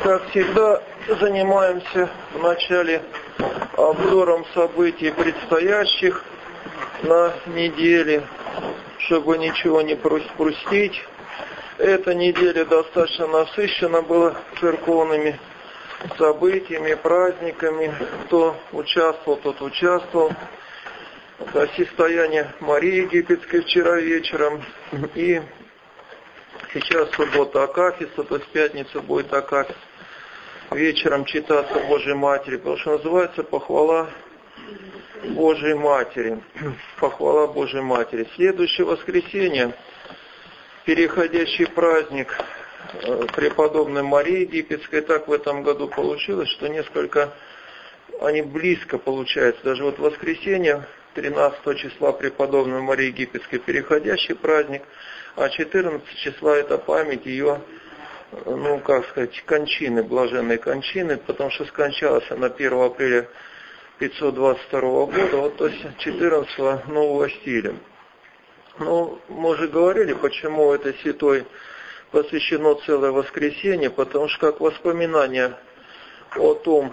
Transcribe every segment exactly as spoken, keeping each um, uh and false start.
Как всегда, занимаемся вначале обзором событий предстоящих на неделе, чтобы ничего не пропустить. Эта неделя достаточно насыщена была церковными событиями, праздниками. Кто участвовал, тот участвовал. Это состояние Марии Египетской вчера вечером. И сейчас суббота Акафиста, то есть пятница будет Акафист. Вечером читаться Божьей Матери, потому что называется похвала Божьей Матери. Похвала Божьей Матери. Следующее воскресенье, переходящий праздник преподобной Марии Египетской. Так в этом году получилось, что несколько они близко получаются. Даже вот воскресенье, тринадцатого числа преподобной Марии Египетской, переходящий праздник, а четырнадцатого числа это память ее, ну, как сказать, кончины, блаженной кончины, потому что скончалась она первого апреля пятьсот двадцать второго года, вот, то есть четырнадцатого нового стиля. Ну, мы уже говорили, почему этой святой посвящено целое воскресенье, потому что как воспоминание о том,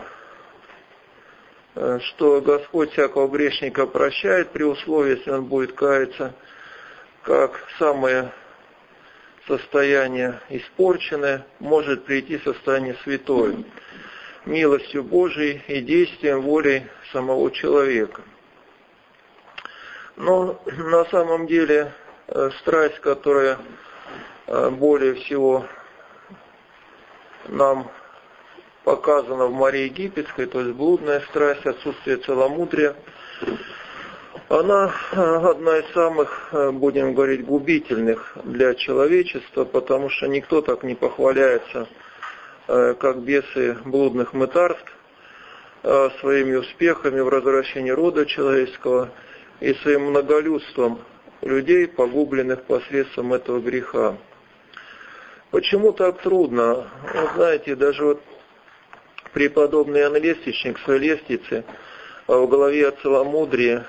что Господь всякого грешника прощает при условии, если он будет каяться, как самое состояние испорченное может прийти состояние святое, милостью Божией и действием волей самого человека. Но на самом деле страсть, которая более всего нам показана в Марии Египетской, то есть блудная страсть, отсутствие целомудрия, она одна из самых, будем говорить, губительных для человечества, потому что никто так не похваляется, как бесы блудных мытарств, своими успехами в развращении рода человеческого и своим многолюдством людей, погубленных посредством этого греха. Почему так трудно? Вы знаете, даже вот преподобный Иоанн Лествичник в своей лестнице в главе о целомудрии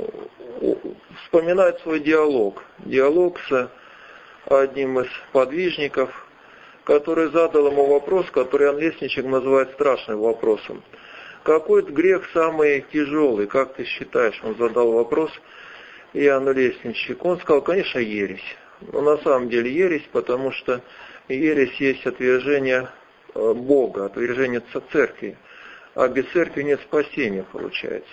вспоминает свой диалог. Диалог с одним из подвижников, который задал ему вопрос, который Иоанн Лествичник называет страшным вопросом. Какой грех самый тяжелый, как ты считаешь? Он задал вопрос Иоанну Лествичнику. Он сказал, конечно, ересь. Но на самом деле ересь, потому что ересь есть отвержение Бога, отвержение церкви. А без церкви нет спасения, получается.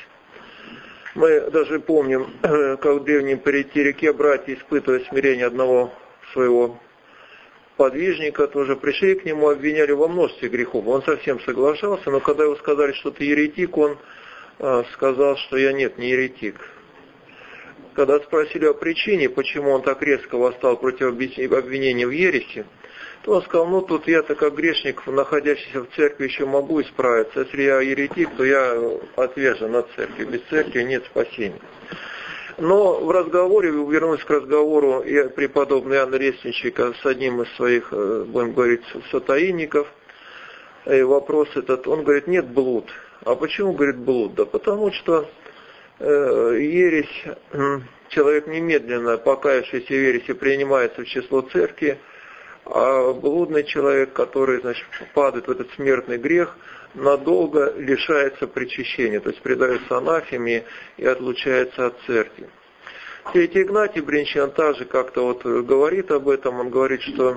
Мы даже помним, как в древнем Перетерике братья, испытывая смирение одного своего подвижника, тоже пришли к нему, обвиняли во множестве грехов. Он совсем соглашался, но когда его сказали, что ты еретик, он сказал, что я нет, не еретик. Когда спросили о причине, почему он так резко восстал против обвинения в ереси, то он сказал, ну тут я-то как грешник, находящийся в церкви, еще могу исправиться. Если я еретик, то я отвержен от церкви. Без церкви нет спасения. Но в разговоре, вернусь к разговору я, преподобный Иоанна Лествичника с одним из своих, будем говорить, сотаинников, и вопрос этот, он говорит, нет, блуд. А почему, говорит, блуд? Да потому что э, ересь, человек немедленно, покаявшийся в ереси, принимается в число церкви, а блудный человек, который, значит, падает в этот смертный грех, надолго лишается причащения, то есть предается анафеме и отлучается от церкви. Святый Игнатий Бринчан также как-то вот говорит об этом, он говорит, что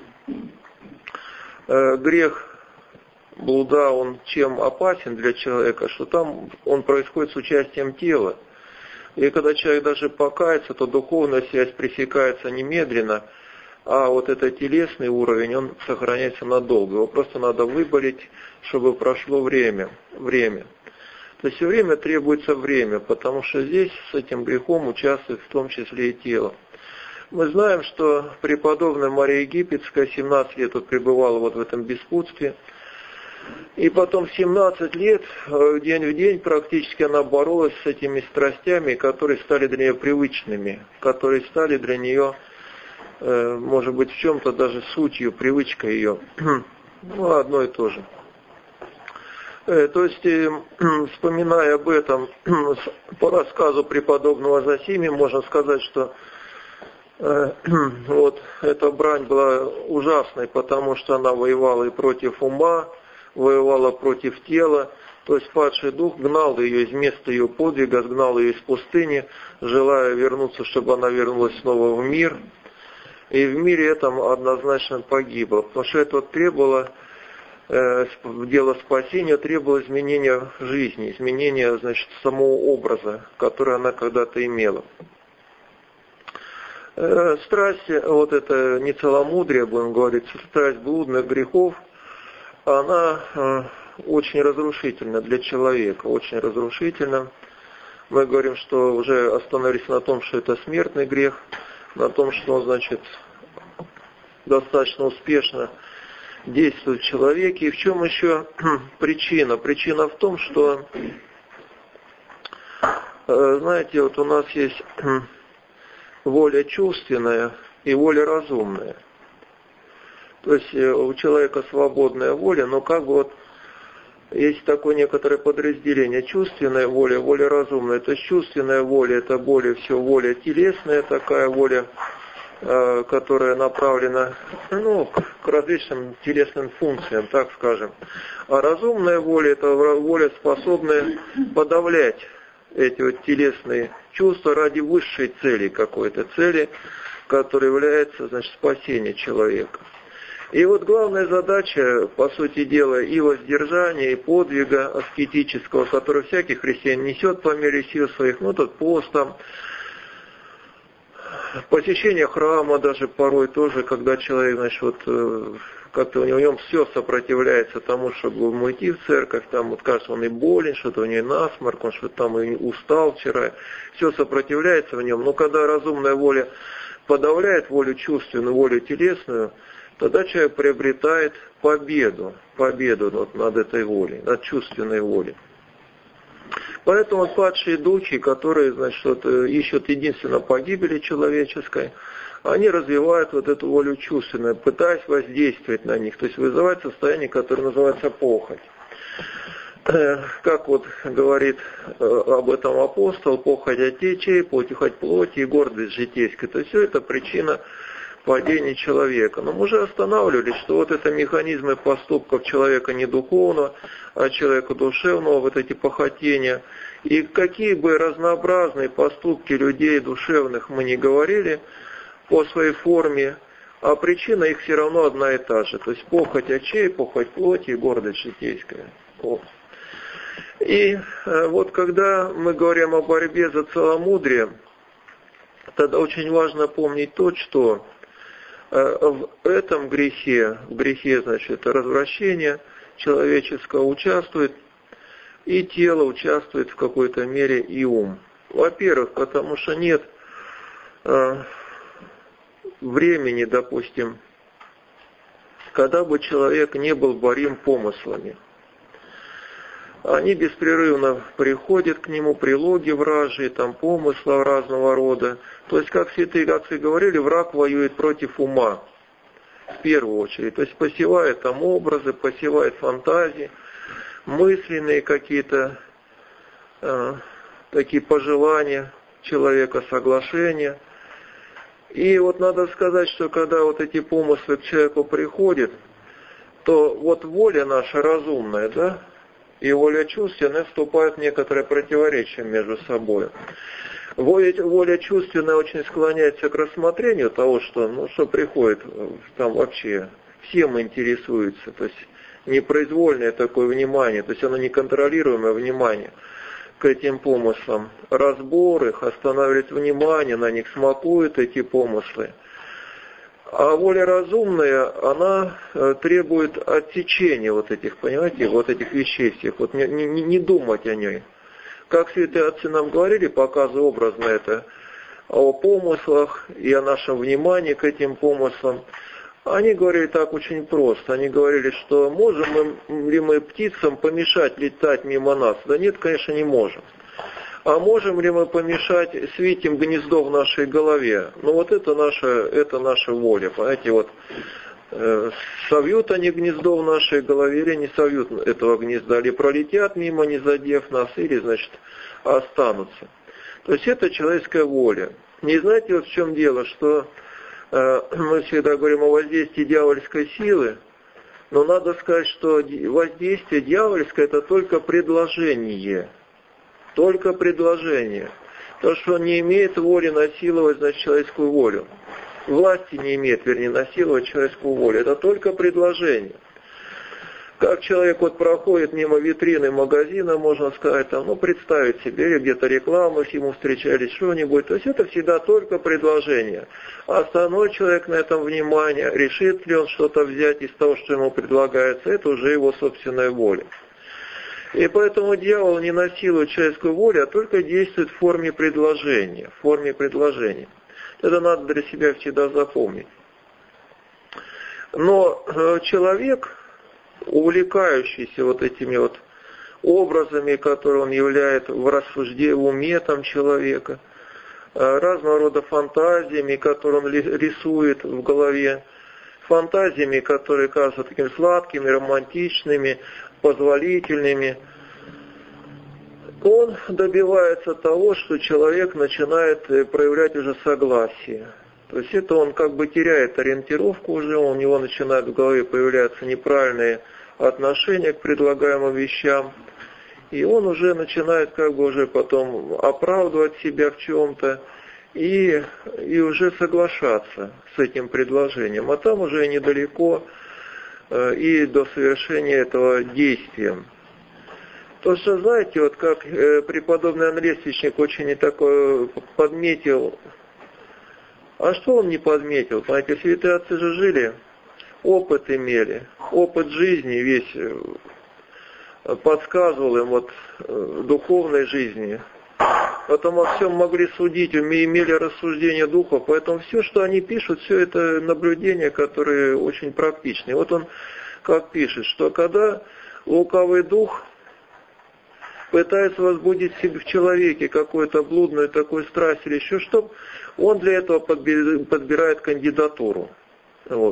э, грех блуда, он чем опасен для человека, что там он происходит с участием тела. И когда человек даже покается, то духовная связь пресекается немедленно, а вот этот телесный уровень, он сохраняется надолго. Его просто надо выборить, чтобы прошло время. время. То есть все время требуется время, потому что здесь с этим грехом участвует в том числе и тело. Мы знаем, что преподобная Мария Египетская семнадцать лет вот пребывала вот в этом беспутстве. И потом семнадцать лет, день в день практически она боролась с этими страстями, которые стали для нее привычными, которые стали для нее, может быть, в чем-то даже сутью, привычкой ее. Ну, одно и то же. То есть, вспоминая об этом, по рассказу преподобного Зосимия, можно сказать, что Вот эта брань была ужасной, потому что она воевала и против ума, воевала против тела. То есть падший дух гнал ее из места ее подвига, сгнал ее из пустыни, желая вернуться, чтобы она вернулась снова в мир. И в мире этом однозначно погибла, потому что это требовало, э, дело спасения требовало изменения жизни, изменения, значит, самого образа, который она когда-то имела. Э, страсть, вот это не целомудрие, будем говорить, страсть блудных грехов, она э, очень разрушительна для человека, очень разрушительна. Мы говорим, что уже остановились на том, что это смертный грех, на том, что он, значит, достаточно успешно действует в человеке. И в чем еще причина? Причина в том, что, знаете, вот у нас есть воля чувственная и воля разумная. То есть у человека свободная воля, но как бы вот есть такое некоторое подразделение. Чувственная воля, воля разумная. То есть чувственная воля — это более всего воля телесная, такая воля, э, которая направлена, ну, к различным телесным функциям, так скажем. А разумная воля — это воля, способная подавлять эти вот телесные чувства ради высшей цели, какой-то цели, которая является, значит, спасение человека. И вот главная задача, по сути дела, и воздержания, и подвига аскетического, который всякий христианин несет по мере сил своих, ну, тут постом, посещение храма даже порой тоже, когда человек, значит, вот как-то у него, у него все сопротивляется тому, чтобы ему идти в церковь, там, вот кажется, он и болен, что-то у него насморк, он что-то там и устал вчера, все сопротивляется в нем, но когда разумная воля подавляет волю чувственную, волю телесную, тогда человек приобретает победу, победу вот над этой волей, над чувственной волей. Поэтому вот падшие духи, которые, значит, вот, ищут единственно погибели человеческой, они развивают вот эту волю чувственную, пытаясь воздействовать на них, то есть вызывать состояние, которое называется похоть. Как вот говорит об этом апостол, похоть от течей, похоть плоти и гордость житейская. То есть все это причина падения человека. Но мы уже останавливались, что вот это механизмы поступков человека не духовного, а человека душевного, вот эти похотения. И какие бы разнообразные поступки людей душевных мы ни говорили по своей форме, а причина их все равно одна и та же. То есть похоть очей, похоть плоти и гордость житейская. Вот. И вот когда мы говорим о борьбе за целомудрие, тогда очень важно помнить то, что в этом грехе, в грехе, значит, развращения человеческого участвует и тело, участвует в какой-то мере и ум. Во-первых, потому что нет э, времени, допустим, когда бы человек не был борим помыслами. Они беспрерывно приходят к нему, прилоги вражьи, там помыслы разного рода. То есть, как святые отцы говорили, враг воюет против ума, в первую очередь. То есть, посевает там образы, посевает фантазии, мысленные какие-то э, такие пожелания человека, соглашения. И вот надо сказать, что когда вот эти помыслы к человеку приходят, то вот воля наша разумная, да, и воля чувственная вступают в некоторое противоречие между собой. Воля, воля чувственная очень склоняется к рассмотрению того, что, ну, что приходит, там вообще всем интересуется, то есть непроизвольное такое внимание, то есть оно неконтролируемое внимание к этим помыслам. Разбор их, останавливает внимание, на них смакуют эти помыслы. А воля разумная, она требует отсечения вот этих, понимаете, вот этих вещей всех, вот не, не, не думать о ней. Как святые отцы нам говорили, показывая образно это, о помыслах и о нашем внимании к этим помыслам, они говорили так очень просто. Они говорили, что можем ли мы птицам помешать летать мимо нас? Да нет, конечно, не можем. А можем ли мы помешать свить им гнездо в нашей голове? Ну вот это наша, это наша воля. Понимаете, вот э, совьют они гнездо в нашей голове или не совьют этого гнезда, или пролетят мимо, не задев нас, или, значит, останутся. То есть это человеческая воля. Не знаете, вот в чем дело, что э, мы всегда говорим о воздействии дьявольской силы, но надо сказать, что воздействие дьявольское – это только предложение. Только предложение. То, что он не имеет воли насиловать, значит, человеческую волю. Власти не имеет, вернее, насиловать человеческую волю. Это только предложение. Как человек вот проходит мимо витрины магазина, можно сказать, там, ну, представить себе, или где-то рекламу, с ему встречались, что-нибудь. То есть это всегда только предложение. А остальной человек на этом внимание, решит ли он что-то взять из того, что ему предлагается, это уже его собственная воля. И поэтому дьявол не насилует человеческую волю, а только действует в форме предложения. В форме предложения. Это надо для себя всегда запомнить. Но э, человек, увлекающийся вот этими вот образами, которые он являет в рассуждении, в уме там человека, разного рода фантазиями, которые он рисует в голове, фантазиями, которые кажутся такими сладкими, романтичными, позволительными, он добивается того, что человек начинает проявлять уже согласие. То есть это он как бы теряет ориентировку уже, у него начинают в голове появляться неправильные отношения к предлагаемым вещам, и он уже начинает как бы уже потом оправдывать себя в чем-то и, и уже соглашаться с этим предложением. А там уже недалеко э, и до совершения этого действия. То, что, знаете, вот как э, преподобный Андрей Священник очень такой подметил. А что он не подметил? Понимаете, святые отцы же жили, опыт имели, опыт жизни весь подсказывал им вот духовной жизни. Потом о всем могли судить, имели рассуждение духа, поэтому все, что они пишут, все это наблюдения, которые очень практичны. Вот он как пишет, что когда лукавый дух пытается возбудить в себе в человеке какую-то блудную такую страсть или еще что, он для этого подбирает кандидатуру. Вот.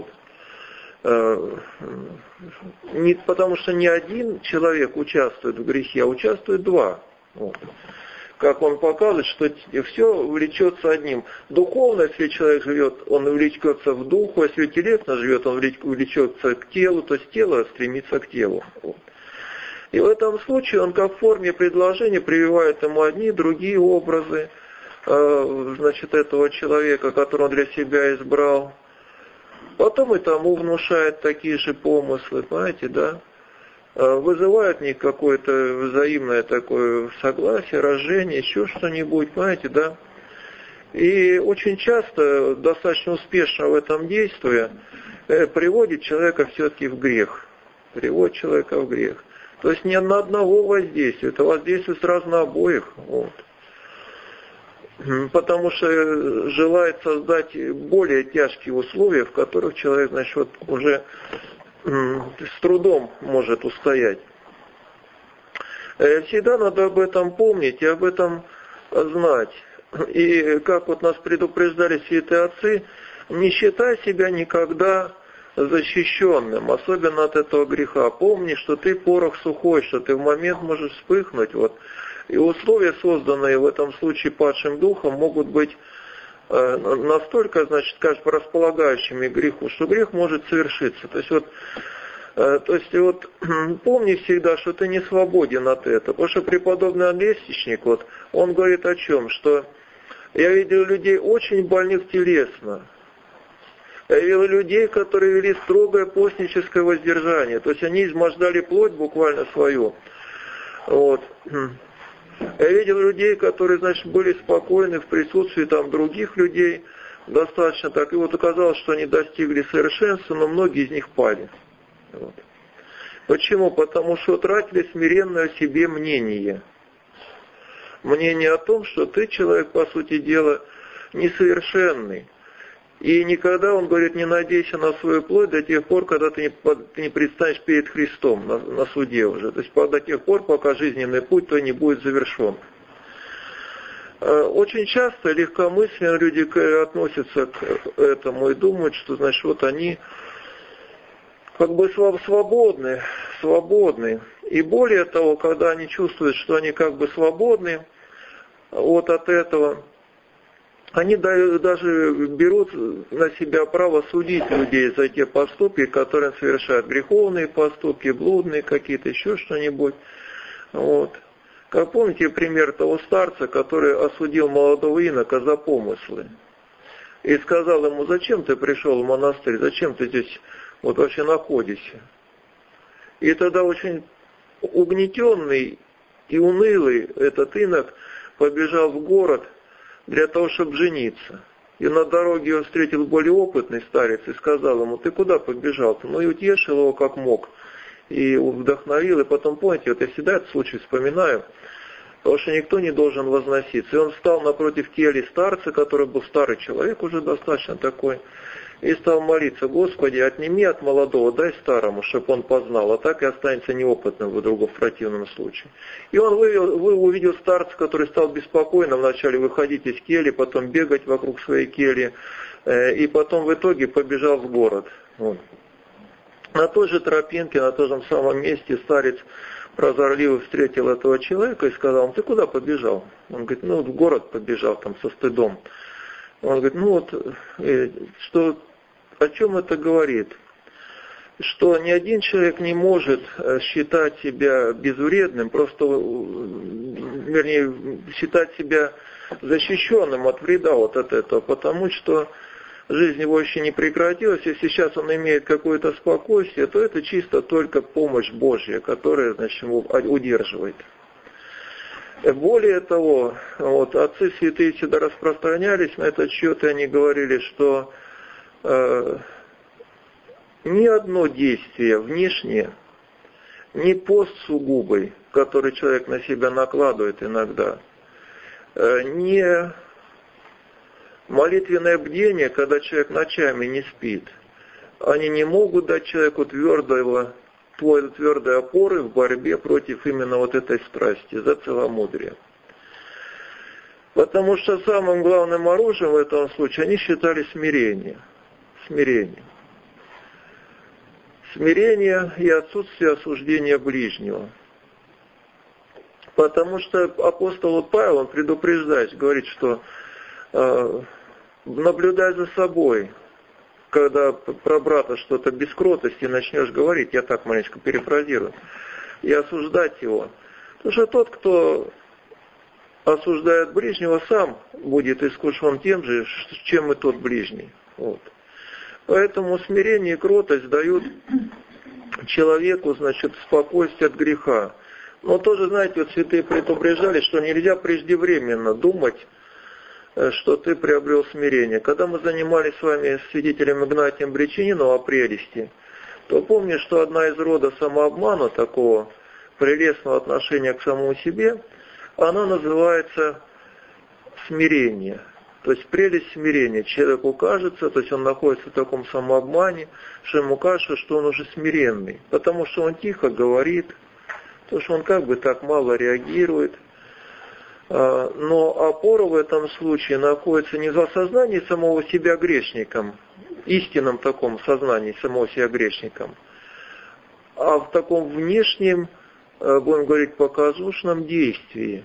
Не, потому что не один человек участвует в грехе, а участвует два. Вот. Как он показывает, что все влечется одним. Духовно, если человек живет, он влечется в духу, если телесно живет, он влечется к телу, то есть тело стремится к телу. Вот. И в этом случае он как в форме предложения прививает ему одни, другие образы, э, значит, этого человека, которого он для себя избрал. Потом и тому внушает такие же помыслы, понимаете, да? Э, вызывает в них какое-то взаимное такое согласие, рождение, еще что-нибудь, понимаете, да? И очень часто, достаточно успешно в этом действии, э, приводит человека все-таки в грех. Приводит человека в грех. То есть не на одного воздействия, это воздействие сразу на обоих. Вот. Потому что желает создать более тяжкие условия, в которых человек, значит, вот уже с трудом может устоять. Всегда надо об этом помнить и об этом знать. И как вот нас предупреждали святые отцы, не считай себя никогда защищенным, особенно от этого греха. Помни, что ты порох сухой, что ты в момент можешь вспыхнуть. Вот. И условия, созданные в этом случае падшим духом, могут быть э, настолько, значит, скажем, располагающими к греху, что грех может совершиться. То есть вот, э, то есть вот помни всегда, что ты не свободен от этого. Потому что преподобный Андрей Священник, вот, он говорит о чем? Что я видел людей очень больных телесно. Я видел людей, которые вели строгое постническое воздержание. То есть они измождали плоть буквально свою. Вот. Я видел людей, которые, значит, были спокойны в присутствии там других людей. Достаточно так. И вот оказалось, что они достигли совершенства, но многие из них пали. Вот. Почему? Потому что утратили смиренное о себе мнение. Мнение о том, что ты человек, по сути дела, несовершенный. И никогда, он говорит, не надейся на свою плоть до тех пор, когда ты не, ты не предстанешь перед Христом на, на суде уже. То есть до тех пор, пока жизненный путь твой не будет завершен. Очень часто легкомысленно люди относятся к этому и думают, что, значит, вот они как бы свободны, свободны. И более того, когда они чувствуют, что они как бы свободны вот от этого, они даже берут на себя право судить людей за те поступки, которые совершают, греховные поступки, блудные какие-то, еще что-нибудь. Вот. Как помните пример того старца, который осудил молодого инока за помыслы? И сказал ему: зачем ты пришел в монастырь, зачем ты здесь вот вообще находишься? И тогда очень угнетенный и унылый этот инок побежал в город для того, чтобы жениться. И на дороге его встретил более опытный старец и сказал ему: ты куда побежал-то? Ну и утешил его как мог. И вдохновил. И потом, помните, вот я всегда этот случай вспоминаю, потому что никто не должен возноситься. И он встал напротив кельи старца, который был старый человек, уже достаточно такой, и стал молиться: Господи, отними от молодого, дай старому, чтобы он познал, а так и останется неопытным вдруг в противном случае. И он вывел, вы увидел старца, который стал беспокойно вначале выходить из кельи, потом бегать вокруг своей кельи, и потом в итоге побежал в город. Вот. На той же тропинке, на том же самом месте старец прозорливо встретил этого человека и сказал: ты куда побежал? Он говорит: ну вот в город побежал там со стыдом. Он говорит: ну вот, что, о чем это говорит? Что ни один человек не может считать себя безвредным, просто, вернее, считать себя защищенным от вреда вот от этого, потому что жизнь его еще не прекратилась, и сейчас он имеет какое-то спокойствие, то это чисто только помощь Божья, которая, значит, его удерживает. Более того, вот, отцы святые всегда распространялись на этот счет, и они говорили, что э, ни одно действие внешнее, ни пост сугубый, который человек на себя накладывает иногда, э, ни молитвенное бдение, когда человек ночами не спит, они не могут дать человеку твердого, твердой опоры в борьбе против именно вот этой страсти, за целомудрие. Потому что самым главным оружием в этом случае они считали смирение. Смирение. Смирение и отсутствие осуждения ближнего. Потому что апостол Павел, он предупреждает, говорит, что э, наблюдай за собой, когда про брата что-то без кротости начнешь говорить, я так маленько перефразирую, и осуждать его. Потому что тот, кто осуждает ближнего, сам будет искушен тем же, чем и тот ближний. Вот. Поэтому смирение и кротость дают человеку, значит, спокойствие от греха. Но тоже, знаете, вот святые предупреждали, что нельзя преждевременно думать, что ты приобрел смирение. Когда мы занимались с вами свидетелем Игнатием Бречининым о прелести, то помню, что одна из рода самообмана, такого прелестного отношения к самому себе, она называется смирение. То есть прелесть смирения. Человеку кажется, то есть он находится в таком самообмане, что ему кажется, что он уже смиренный. Потому что он тихо говорит, потому что он как бы так мало реагирует. Но опора в этом случае находится не в осознании самого себя грешником, истинном таком сознании самого себя грешником, а в таком внешнем, будем говорить, показушном действии,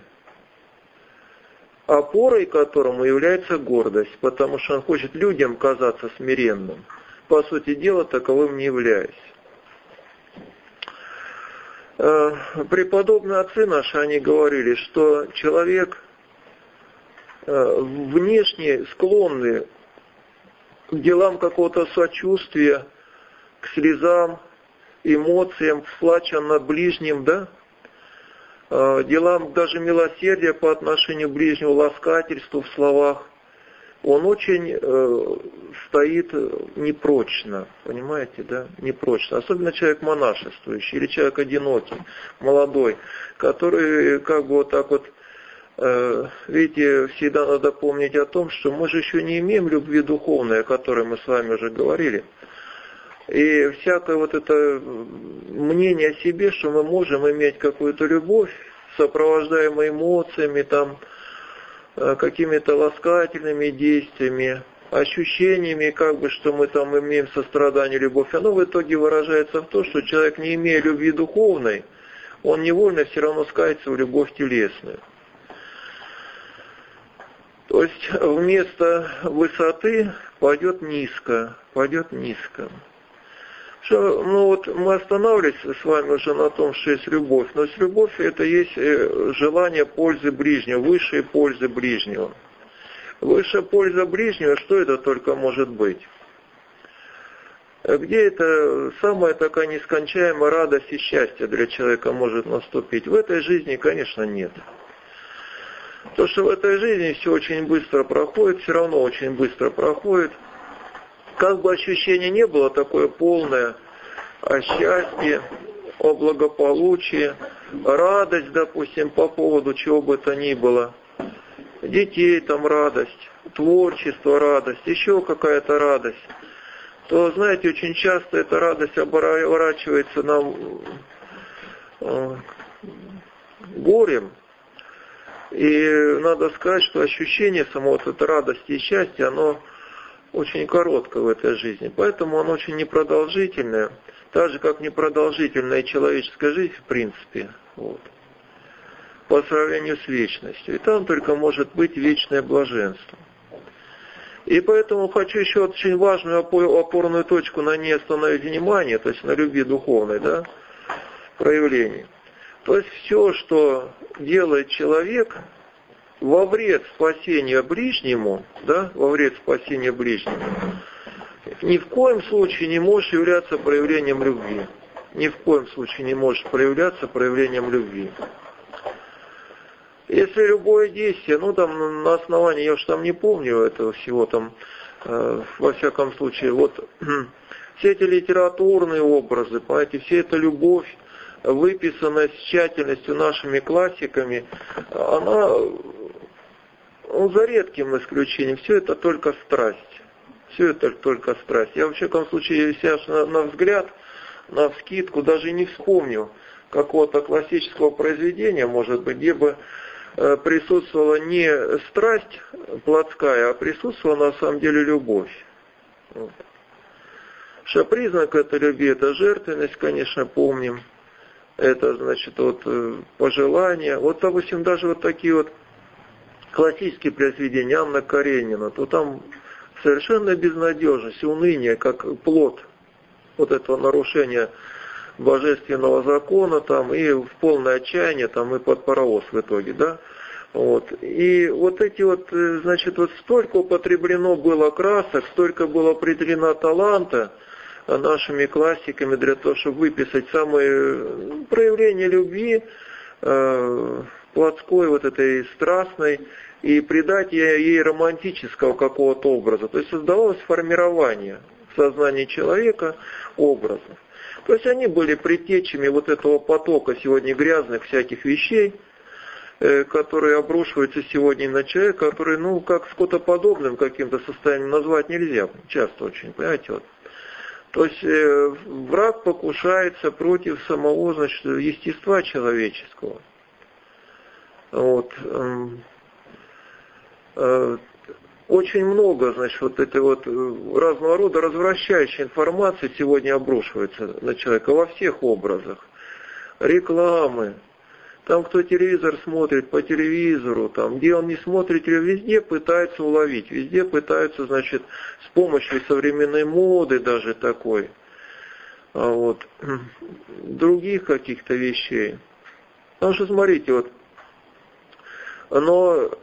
опорой которому является гордость, потому что он хочет людям казаться смиренным. По сути дела, таковым не являясь. Преподобные отцы наши, они говорили, что человек внешне склонный к делам какого-то сочувствия, к слезам, эмоциям, плача над ближним, да, делам даже милосердия по отношению к ближнему, ласкательству в словах, он очень э, стоит непрочно, понимаете, да, непрочно. Особенно человек монашествующий или человек одинокий, молодой, который как бы вот так вот, э, видите, всегда надо помнить о том, что мы же еще не имеем любви духовной, о которой мы с вами уже говорили. И всякое вот это мнение о себе, что мы можем иметь какую-то любовь, сопровождаемую эмоциями, там, какими-то ласкательными действиями, ощущениями, как бы, что мы там имеем сострадание, любовь, оно в итоге выражается в том, что человек, не имея любви духовной, он невольно все равно скатится в любовь телесную. То есть вместо высоты пойдет низко, пойдет низко. Что, ну вот мы останавливались с вами уже на том, что есть любовь, но есть любовь это есть желание пользы ближнего, высшей пользы ближнего. Высшая польза ближнего, что это только может быть? Где это самая такая нескончаемая радость и счастье для человека может наступить? В этой жизни, конечно, нет. То, что в этой жизни все очень быстро проходит, все равно очень быстро проходит. Как бы ощущение не было такое полное о счастье, о благополучии, радость, допустим, по поводу чего бы то ни было. Детей там радость, творчество радость, еще какая-то радость. То, знаете, очень часто эта радость оборачивается нам э, горем. И надо сказать, что ощущение самого вот этой радости и счастья, оно очень короткое в этой жизни. Поэтому оно очень непродолжительное. Так же, как непродолжительная человеческая жизнь, в принципе, вот, по сравнению с вечностью. И там только может быть вечное блаженство. И поэтому хочу еще очень важную опорную точку на ней остановить внимание, то есть на любви духовной, да, проявлении. То есть все, что делает человек во вред спасения ближнему, да, во вред спасения ближнему, ни в коем случае не может являться проявлением любви. Ни в коем случае не может проявляться проявлением любви. Если любое действие, ну там на основании, я уж там не помню этого всего там, э, во всяком случае, вот все эти литературные образы, понимаете, вся эта любовь, выписанная с тщательностью нашими классиками, она, ну, за редким исключением, все это только страсть. Все это только страсть. Я, во всяком случае, сейчас на, на взгляд, на вскидку даже не вспомню какого-то классического произведения, может быть, где бы э, присутствовала не страсть плотская, а присутствовала на самом деле любовь. Вот. Что признак этой любви, это жертвенность, конечно, помним. Это, значит, вот пожелания. Вот, допустим, даже вот такие вот классические произведения Анна Каренина, то там совершенно безнадежность, уныние, как плод вот этого нарушения божественного закона, там, и в полное отчаяние, там, и под паровоз в итоге, да. Вот. И вот эти вот, значит, вот столько употреблено было красок, столько было определено таланта нашими классиками для того, чтобы выписать самые проявления любви, э, плотской, вот этой страстной, и придать ей романтического какого-то образа. То есть создавалось формирование в сознании человека образов. То есть они были предтечами вот этого потока сегодня грязных всяких вещей, э, которые обрушиваются сегодня на человека, которые, ну, как скотоподобным каким-то состоянием назвать нельзя, часто очень, понимаете, вот. То есть э, враг покушается против самого, значит, естества человеческого. Вот. Э, э, очень много, значит, вот этой вот разного рода развращающей информации сегодня обрушивается на человека во всех образах. Рекламы. Там кто телевизор смотрит по телевизору, там где он не смотрит, везде пытаются уловить, везде пытаются, значит, с помощью современной моды даже такой, а вот, других каких-то вещей. Потому что, смотрите, вот, но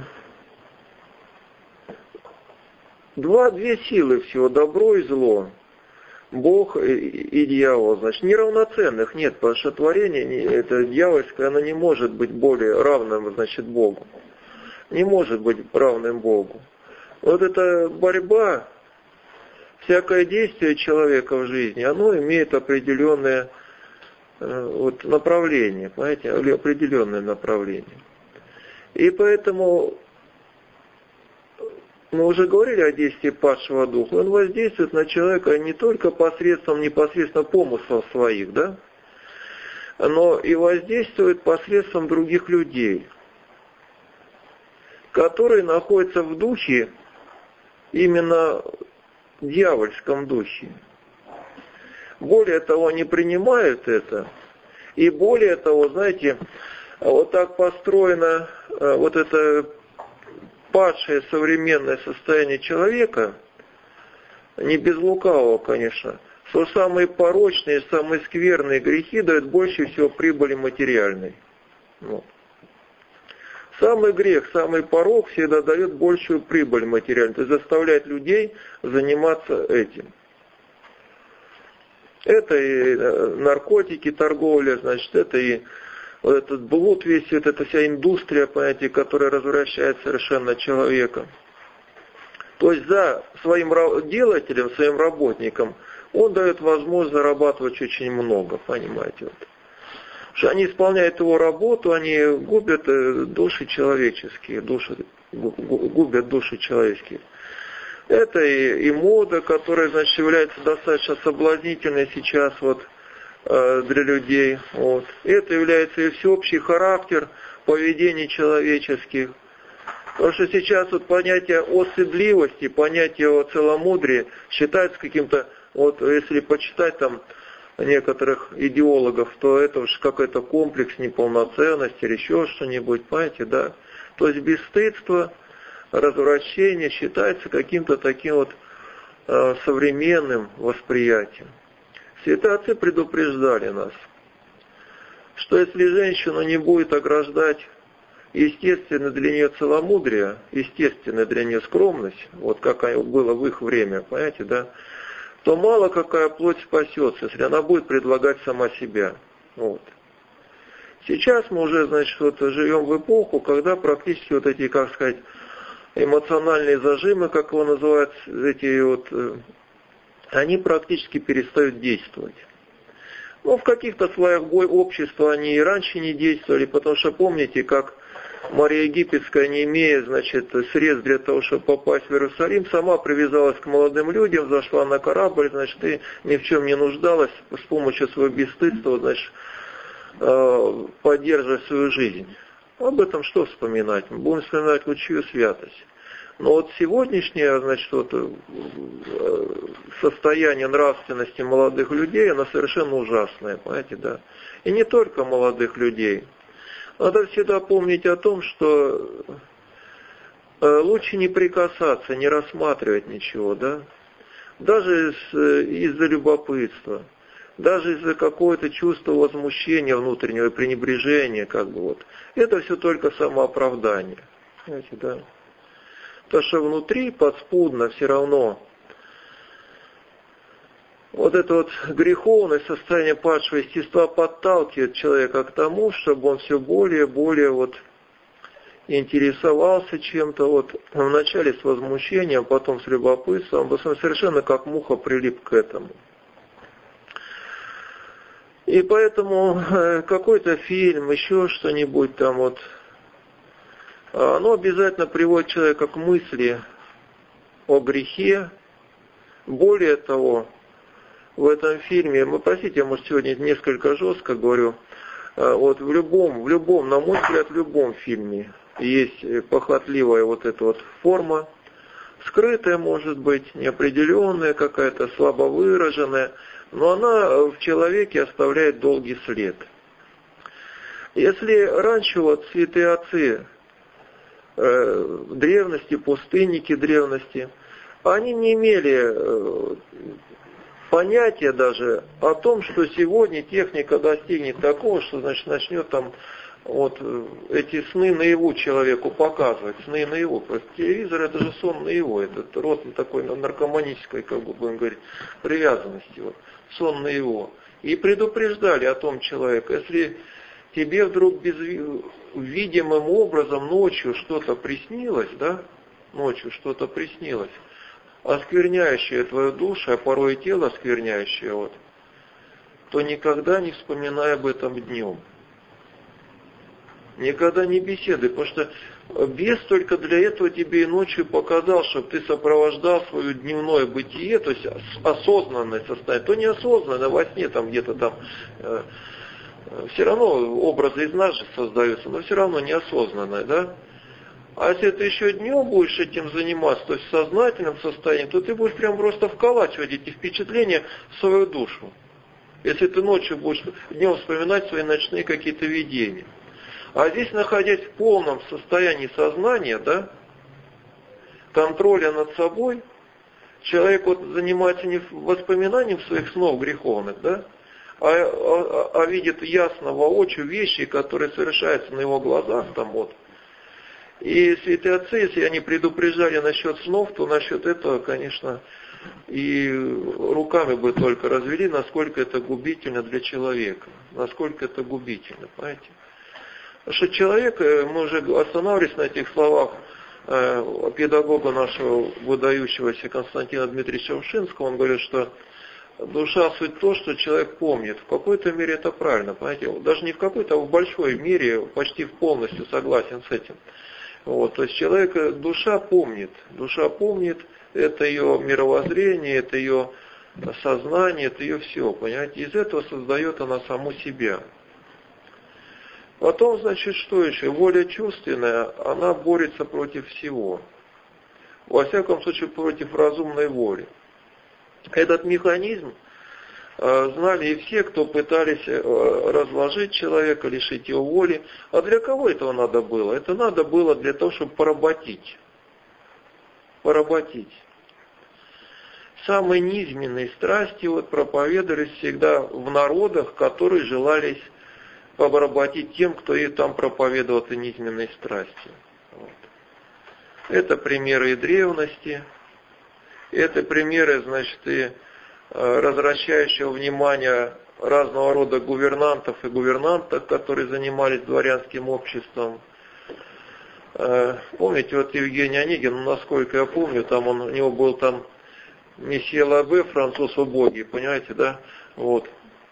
два, две силы всего, добро и зло. Бог и дьявол, значит, неравноценных нет, потому что творение, это дьявольское, оно не может быть более равным, значит, Богу. Не может быть равным Богу. Вот эта борьба, всякое действие человека в жизни, оно имеет определенное вот, направление, понимаете, определенное направление. И поэтому мы уже говорили о действии падшего духа. Он воздействует на человека не только посредством непосредственно помыслов своих, да, но и воздействует посредством других людей, которые находятся в духе, именно дьявольском духе. Более того, они принимают это, и более того, знаете, вот так построена вот эта падшее современное состояние человека, не без лукавого, конечно, что самые порочные, самые скверные грехи дают больше всего прибыли материальной. Вот. Самый грех, самый порок всегда дает большую прибыль материальную, то есть заставляет людей заниматься этим. Это и наркотики, торговля, значит, это и вот этот блуд весь, вот эта вся индустрия, понимаете, которая развращает совершенно человека. То есть за своим делателем, своим работником, он дает возможность зарабатывать очень много, понимаете. Вот. Потому что они исполняют его работу, они губят души человеческие, души, губят души человеческие. Это и, и мода, которая, значит, является достаточно соблазнительной сейчас вот, э, для людей. Вот. Это является и всеобщий характер поведения человеческих. Потому что сейчас вот понятие о стыдливости, понятие о целомудрии считается каким-то, вот если почитать там некоторых идеологов, то это уж какой-то комплекс неполноценности или еще что-нибудь, понимаете, да. То есть бесстыдство, развращение считается каким-то таким вот э, современным восприятием. Святые отцы предупреждали нас, что если женщина не будет ограждать естественно для нее целомудрие, естественно для нее скромность, вот как было в их время, понимаете, да, то мало какая плоть спасется, если она будет предлагать сама себя. Вот. Сейчас мы уже, значит, вот живем в эпоху, когда практически вот эти, как сказать, эмоциональные зажимы, как его называют, эти вот, они практически перестают действовать. Ну, в каких-то слоях общества они и раньше не действовали, потому что помните, как Мария Египетская, не имея, значит, средств для того, чтобы попасть в Иерусалим, сама привязалась к молодым людям, зашла на корабль, значит, и ни в чем не нуждалась, с помощью своего бесстыдства, значит, поддерживая свою жизнь. Об этом что вспоминать? Мы будем вспоминать лучшую святость. Но вот сегодняшнее, значит, вот, состояние нравственности молодых людей, оно совершенно ужасное, понимаете, да. И не только молодых людей. Надо всегда помнить о том, что лучше не прикасаться, не рассматривать ничего, да. Даже из-за любопытства, даже из-за какого-то чувства возмущения внутреннего, пренебрежения, как бы вот. Это все только самооправдание, понимаете, да. То, что внутри подспудно все равно вот это вот греховное состояние падшего естества подталкивает человека к тому, чтобы он все более и более вот интересовался чем-то, вот вначале с возмущением, потом с любопытством, он совершенно как муха прилип к этому. И поэтому какой-то фильм, еще что-нибудь там вот, оно обязательно приводит человека к мысли о грехе. Более того, в этом фильме, мы, простите, я, может, сегодня несколько жестко говорю, вот в любом, в любом, на мой взгляд, в любом фильме есть похотливая вот эта вот форма, скрытая, может быть, неопределенная какая-то, слабо выраженная, но она в человеке оставляет долгий след. Если раньше вот святые отцы в древности, пустынники древности, они не имели понятия даже о том, что сегодня техника достигнет такого, что, значит, начнет там вот эти сны наяву человеку показывать, сны наяву. Просто телевизор — это же сон наяву, это род такой наркоманической, как бы будем говорить, привязанности, вот, сон наяву. И предупреждали о том человека, если тебе вдруг без, видимым образом ночью что-то приснилось, да, ночью что-то приснилось, оскверняющее твою душу, а порой и тело оскверняющее, вот, то никогда не вспоминай об этом днем. Никогда не беседуй, потому что бес только для этого тебе и ночью показал, чтобы ты сопровождал свое дневное бытие, то есть осознанное состояние, то неосознанное, во сне там где-то там, э, все равно образы из нас же создаются, но все равно неосознанное, да? А если ты еще днем будешь этим заниматься, то есть в сознательном состоянии, то ты будешь прям просто вколачивать эти впечатления в свою душу. Если ты ночью будешь днем вспоминать свои ночные какие-то видения. А здесь, находясь в полном состоянии сознания, да, контроля над собой, человек вот занимается не воспоминанием своих снов греховных, да, а, а, а видит ясно воочию вещи, которые совершаются на его глазах там вот. И святые отцы, если они предупреждали насчет снов, то насчет этого, конечно, и руками бы только развели, насколько это губительно для человека, насколько это губительно, понимаете? Потому что человек, мы уже останавливались на этих словах э, педагога нашего выдающегося Константина Дмитриевича Ушинского, он говорит, что душа суть то, что человек помнит. В какой-то мере это правильно, понимаете? Даже не в какой-то, а в большой мере, почти полностью согласен с этим. Вот, то есть человек, душа помнит, душа помнит, это ее мировоззрение, это ее сознание, это ее все, понимаете? Из этого создает она саму себя. Потом, значит, что еще? Воля чувственная, она борется против всего. Во всяком случае, против разумной воли. Этот механизм знали и все, кто пытались разложить человека, лишить его воли. А для кого этого надо было? Это надо было для того, чтобы поработить. Поработить. Самые низменные страсти вот проповедовались всегда в народах, которые желались поработить тем, кто и там проповедовал эти низменные страсти. Вот. Это примеры и древности, это примеры, значит, и развращающего внимания разного рода гувернантов и гувернанток, которые занимались дворянским обществом. Помните, вот Евгений Онегин, насколько я помню, там он, у него был там месье Лабе, француз убогий, понимаете, да? Вот.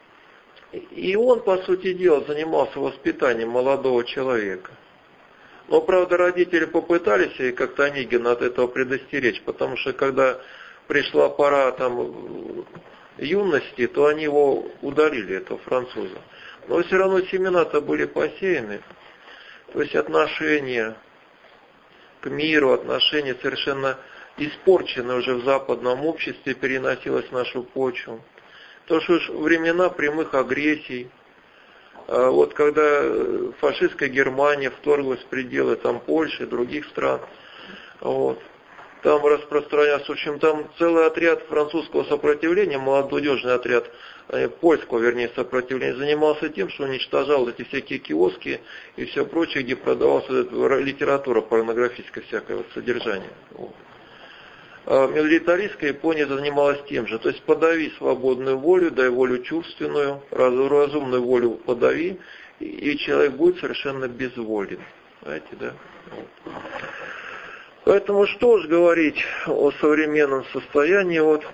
И он, по сути дела, занимался воспитанием молодого человека. Но, правда, родители попытались и как-то Онегина от этого предостеречь, потому что когда пришла пора там юности, то они его удалили, этого француза. Но все равно семена-то были посеяны. То есть отношения к миру, отношения совершенно испорченные уже в западном обществе, переносилось в нашу почву. То, что уж времена прямых агрессий, вот когда фашистская Германия вторглась в пределы там Польши, других стран, вот, там распространялся, в общем, там целый отряд французского сопротивления, молодежный отряд польского, вернее, сопротивления, занимался тем, что уничтожал эти всякие киоски и все прочее, где продавалась литература порнографическая всякое вот содержание. Вот. А милитаристская Япония занималась тем же. То есть подави свободную волю, дай волю чувственную, разумную волю подави, и человек будет совершенно безволен. Знаете, да? Вот. Поэтому что ж говорить о современном состоянии вот,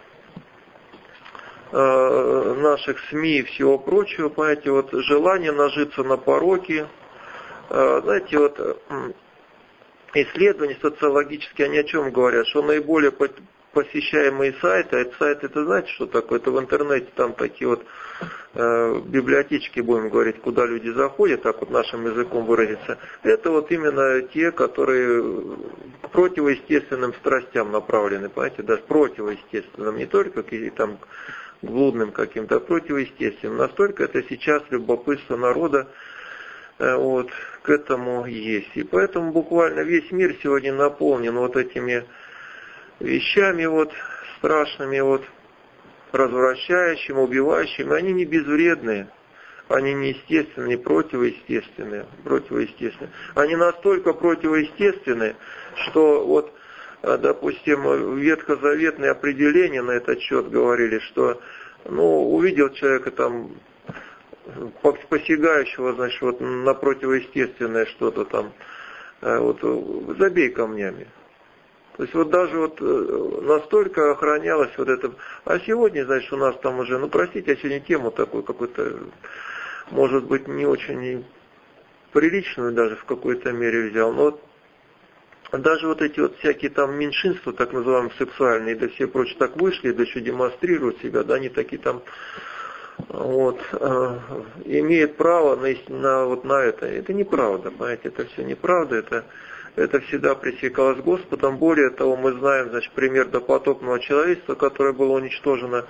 э, наших СМИ и всего прочего, понимаете, вот желание нажиться на пороке, э, знаете, вот э, исследования социологические, они о чем говорят, что наиболее посещаемые сайты, а это сайты, это знаете, что такое, это в интернете там такие вот э, библиотечки, будем говорить, куда люди заходят, так вот нашим языком выразиться, это вот именно те, которые к противоестественным страстям направлены, понимаете, даже противоестественным, не только к там блудным каким-то, а противоестественным. Настолько это сейчас любопытство народа э, вот, к этому есть. И поэтому буквально весь мир сегодня наполнен вот этими вещами вот страшными, вот развращающими, убивающими. Они не безвредные, они не естественные, не противоестественные, противоестественные. Они настолько противоестественные, что вот, допустим, ветхозаветные определения на этот счет говорили, что, ну, увидел человека там посягающего, значит, вот на противоестественное что-то там, вот забей камнями. То есть вот даже вот настолько охранялось вот это. А сегодня, значит, у нас там уже, ну простите, я сегодня тему такую какую-то, может быть, не очень приличную даже в какой-то мере взял, но вот даже вот эти вот всякие там меньшинства, так называемые сексуальные, да все прочее, так вышли, да еще демонстрируют себя, да, они такие там, вот, э, имеют право на, на, вот на это. Это неправда, понимаете, это все неправда, это, это всегда пресекалось Господом. Более того, мы знаем, значит, пример допотопного человечества, которое было уничтожено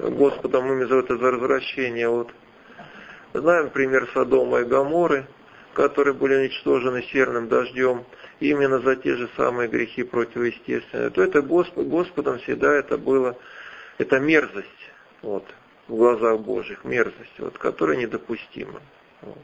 Господом именно за это за развращение. Вот. Знаем пример Содома и Гоморры, которые были уничтожены серным дождем, именно за те же самые грехи противоестественные, то это Господ, Господом всегда это было, это мерзость, вот, в глазах Божьих, мерзость, вот, которая недопустима. Вот.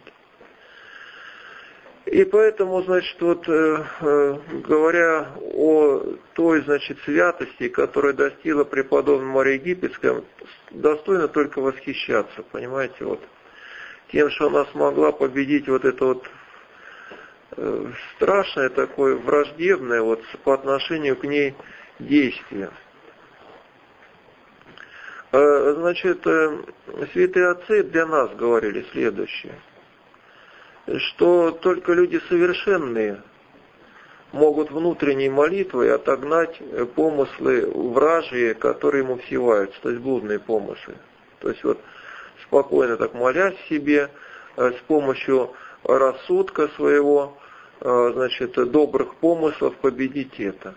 И поэтому, значит, вот, э, э, говоря о той, значит, святости, которая достигла преподобного Мария Египетская, достойно только восхищаться, понимаете, вот, тем, что она смогла победить вот это вот э, страшное такое, враждебное вот по отношению к ней действие. Э, значит, э, святые отцы для нас говорили следующее, что только люди совершенные могут внутренней молитвой отогнать помыслы вражьи, которые ему всеваются, то есть блудные помыслы. То есть вот спокойно так молясь себе, с помощью рассудка своего, значит, добрых помыслов победить это.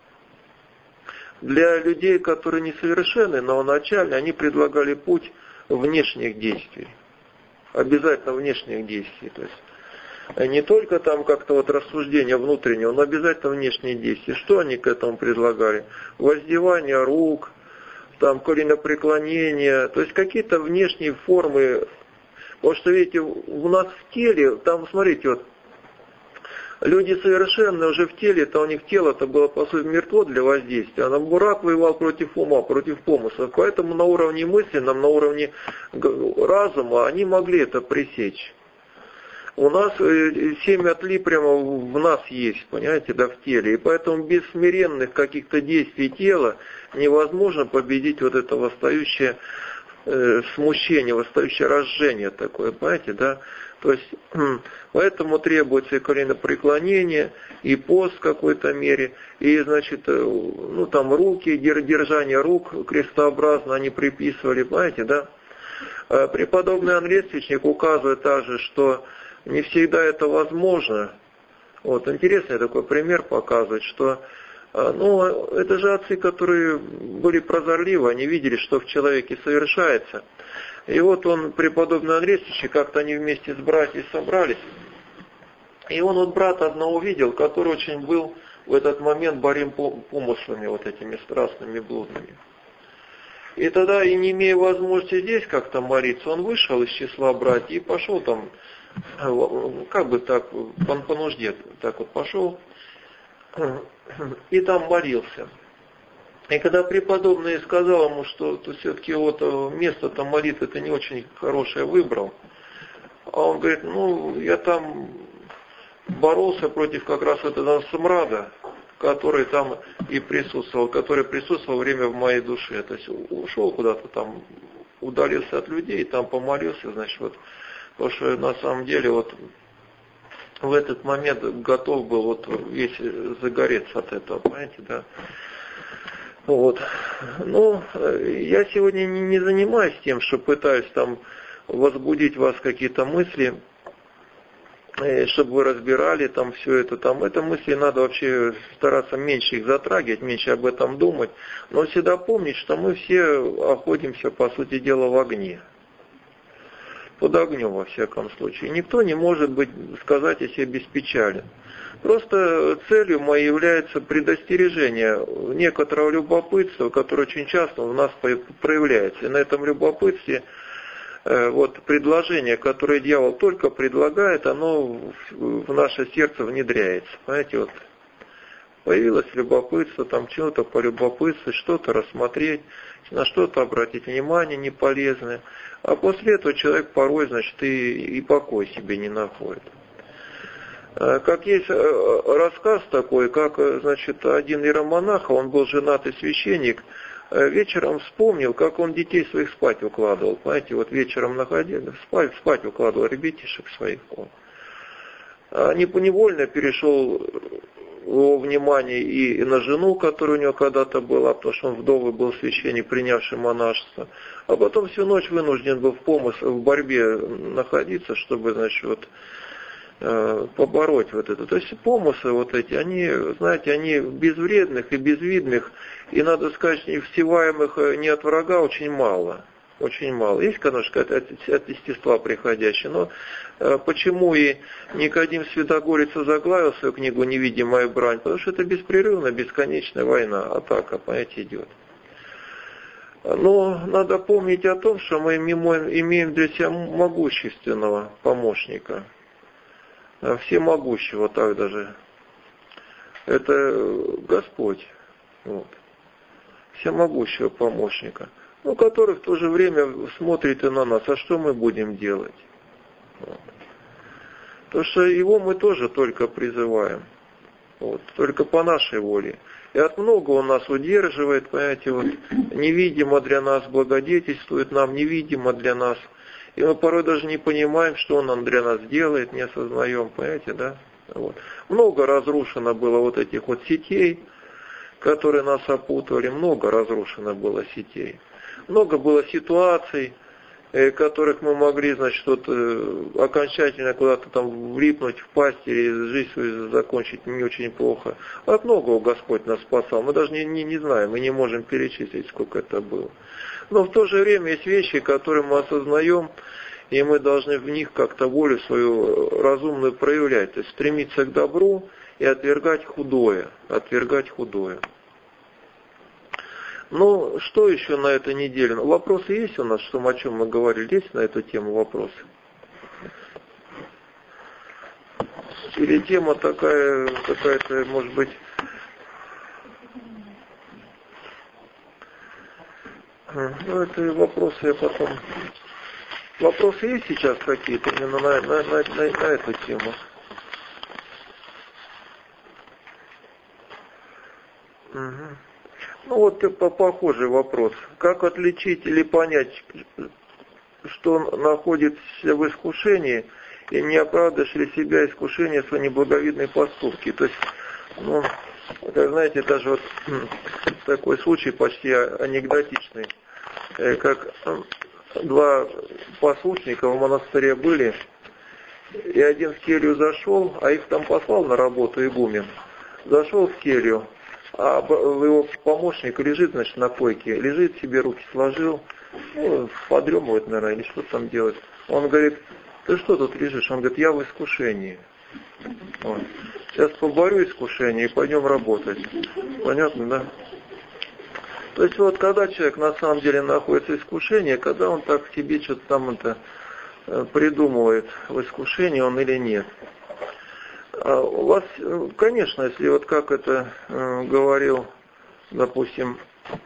Для людей, которые несовершенны, новоначальные, они предлагали путь внешних действий. Обязательно внешних действий. То есть не только там как-то вот рассуждение внутреннего, но обязательно внешние действия. Что они к этому предлагали? Воздевание рук, там коленопреклонение, то есть какие-то внешние формы. Потому что, видите, у нас в теле, там, смотрите, вот, люди совершенные уже в теле, то у них тело-то было, по сути, мертво для воздействия. А Бурак воевал против ума, против помыслов. Поэтому на уровне мысленном, на уровне разума они могли это пресечь. У нас семь отлий прямо в нас есть, понимаете, да, в теле. И поэтому без смиренных каких-то действий тела невозможно победить вот это восстающее э, смущение, восстающее разжение такое, понимаете, да. То есть, поэтому требуется и коленопреклонение, и пост в какой-то мере, и, значит, ну, там руки, держание рук крестообразно они приписывали, понимаете, да. Преподобный Андрей Свечник указывает также, что не всегда это возможно. Вот, интересный такой пример показывает, что, ну, это же отцы, которые были прозорливы, они видели, что в человеке совершается. И вот он, преподобный Андрей Свечник, как-то они вместе с братьями собрались, и он вот брата одного увидел, который очень был в этот момент борим помыслами вот этими страстными, блудными. И тогда, и не имея возможности здесь как-то молиться, он вышел из числа братьев и пошел там, как бы так, по, по нужде, так вот пошел, и там молился. И когда преподобный сказал ему, что все-таки вот место-то молитвы-то не очень хорошее выбрал, а он говорит, ну, я там боролся против как раз этого смрада, который там и присутствовал, который присутствовал время в моей душе. То есть ушел куда-то там, удалился от людей, там помолился, значит, вот, потому что на самом деле вот в этот момент готов был вот весь загореться от этого, понимаете, да. Вот. Ну, я сегодня не занимаюсь тем, что пытаюсь там возбудить в вас какие-то мысли, чтобы вы разбирали там все это, там, это мысли надо вообще стараться меньше их затрагивать, меньше об этом думать, но всегда помнить, что мы все находимся, по сути дела, в огне. Под огнем, во всяком случае. Никто не может быть, сказать о себе беспечален. Просто целью моей является предостережение некоторого любопытства, которое очень часто у нас проявляется. И на этом любопытстве вот предложение, которое дьявол только предлагает, оно в наше сердце внедряется. Понимаете, вот появилось любопытство, там чего-то полюбопытствовать, что-то рассмотреть, на что-то обратить внимание неполезное. А после этого человек порой, значит, и, и покой себе не находит. Как есть рассказ такой, как, значит, один иеромонах, он был женатый священник, вечером вспомнил, как он детей своих спать укладывал. Понимаете, вот вечером находили, спать, спать укладывал ребятишек своих. Непоневольно перешел его внимание и на жену, которая у него когда-то была, потому что он вдовый был священник, принявший монашество. А потом всю ночь вынужден был в помысле, в борьбе находиться, чтобы, значит, вот, побороть вот это. То есть помыслы вот эти, они, знаете, они безвредных и безвидных, и, надо сказать, всеваемых не от врага очень мало. Очень мало. Есть, конечно, от, от, от естества приходящее, но э, почему и Никодим Святогорец заглавил свою книгу «Невидимая брань»? Потому что это беспрерывная, бесконечная война, атака, понимаете, идет. Но надо помнить о том, что мы имеем для себя могущественного помощника, всемогущего так даже. Это Господь, вот, всемогущего помощника, ну, который в то же время смотрит и на нас, а что мы будем делать? Вот. Потому что его мы тоже только призываем, вот, только по нашей воле. И от многого он нас удерживает, понимаете, вот, невидимо для нас благодетельствует нам, невидимо для нас. И мы порой даже не понимаем, что он нам для нас делает, не осознаем, понимаете, да? Вот. Много разрушено было вот этих вот сетей, которые нас опутывали, много разрушено было сетей. Много было ситуаций, в которых мы могли, значит, вот, окончательно куда-то там влипнуть, впасть или жизнь свою закончить не очень плохо. От многого Господь нас спасал. Мы даже не, не, не знаем, мы не можем перечислить, сколько это было. Но в то же время есть вещи, которые мы осознаем, и мы должны в них как-то волю свою разумную проявлять. То есть стремиться к добру и отвергать худое. Отвергать худое. Ну, что еще на этой неделе? Вопросы есть у нас, что, о чем мы говорили? Есть на эту тему вопросы? Или тема такая, какая-то, может быть... Ну, это вопросы я потом... Вопросы есть сейчас какие-то именно на, на, на, на, на эту тему? Угу. Ну вот по похожий вопрос. Как отличить или понять, что он находится в искушении, и не оправдываешь ли себя искушение свои неблаговидные поступки? То есть, ну, это, знаете, даже вот такой случай почти анекдотичный, как два послушника в монастыре были, и один в келью зашел, а их там послал на работу игумен. Зашел в келью, а его помощник лежит, значит, на койке, лежит, себе руки сложил, ну, подремывает, наверное, или что там делает. Он говорит: ты что тут лежишь? Он говорит: я в искушении. Вот. Сейчас поборю искушение и пойдем работать. Понятно, да? То есть вот когда человек на самом деле находится в искушении, когда он так в себе что-то там это придумывает, в искушении он или нет. У вас, конечно, если вот как это э, говорил, допустим,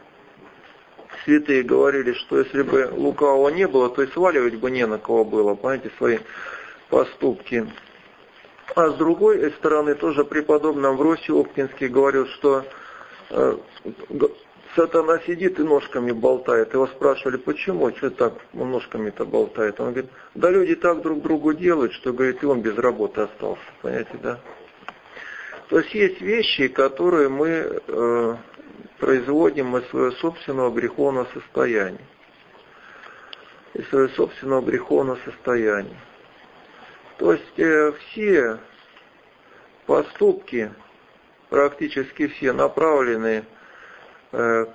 святые говорили, что если бы лукавого не было, то и сваливать бы не на кого было, понимаете, свои поступки. А с другой стороны, тоже преподобный Амвросий Оптинский говорил, что э, сатана сидит и ножками болтает. Его спрашивали, почему, что так ножками-то болтает. Он говорит: да люди так друг другу делают, что, говорит, и он без работы остался. Понимаете, да? То есть есть вещи, которые мы э, производим из своего собственного греховного состояния. Из своего собственного греховного состояния. То есть э, все поступки, практически все, направлены к,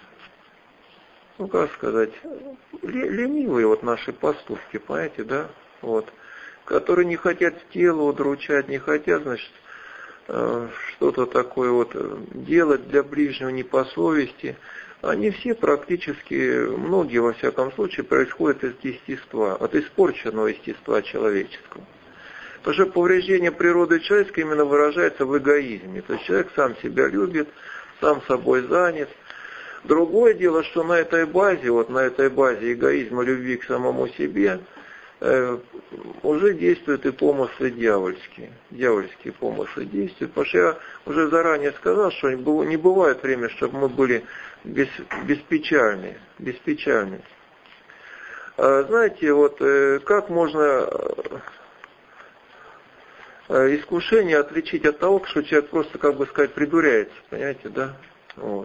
ну как сказать, ленивые вот наши поступки, понимаете, да, вот, которые не хотят тело удручать, не хотят, значит, что-то такое вот делать для ближнего не по совести, они все практически, многие во всяком случае, происходят из естества, от испорченного естества человеческого. Потому что повреждение природы человеческой именно выражается в эгоизме, то есть человек сам себя любит, сам собой занят. Другое дело, что на этой базе, вот на этой базе эгоизма, любви к самому себе, э, уже действуют и помыслы дьявольские. Дьявольские помыслы действуют. Потому что я уже заранее сказал, что не бывает время, чтобы мы были без, беспечальны. беспечальны. А, знаете, вот э, как можно искушение отличить от того, что человек просто, как бы сказать, придуряется, понимаете, да? Вот.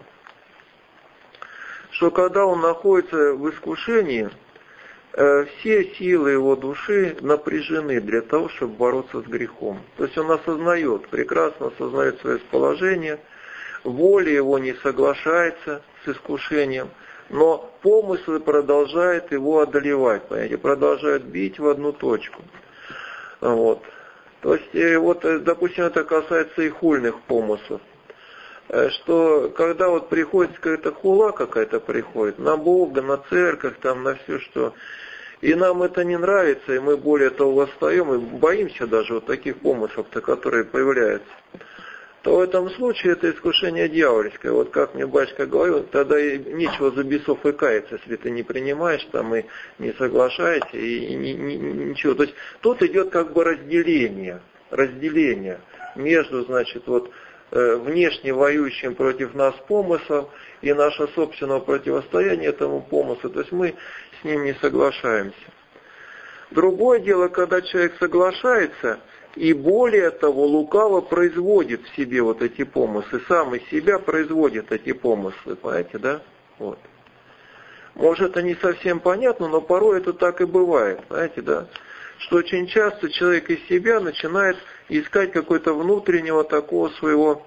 Что когда он находится в искушении, э, все силы его души напряжены для того, чтобы бороться с грехом. То есть он осознает, прекрасно осознает свое положение, воля его не соглашается с искушением, Но помыслы продолжают его одолевать, понимаете, продолжают бить в одну точку. Вот. То есть, вот, допустим, это касается и хульных помыслов. Что когда вот приходит какая-то хула какая-то приходит, на Бога, на церковь, там, на все, что... И нам это не нравится, и мы более того восстаем, и боимся даже вот таких помыслов-то, которые появляются, то в этом случае это искушение дьявольское. Вот как мне батюшка говорил, тогда и нечего за бесов и каяться, если ты не принимаешь там и не соглашаешься, и, и, и, и ничего. То есть тут идет как бы разделение, разделение между, значит, вот внешне воюющим против нас помыслом и наше собственное противостояние этому помыслу. То есть мы с ним не соглашаемся. Другое дело, когда человек соглашается, и более того, лукаво производит в себе вот эти помыслы, сам из себя производит эти помыслы, понимаете, да? Вот. Может, это не совсем понятно, но порой это так и бывает, знаете, да? Что очень часто человек из себя начинает искать какой-то внутреннего такого своего,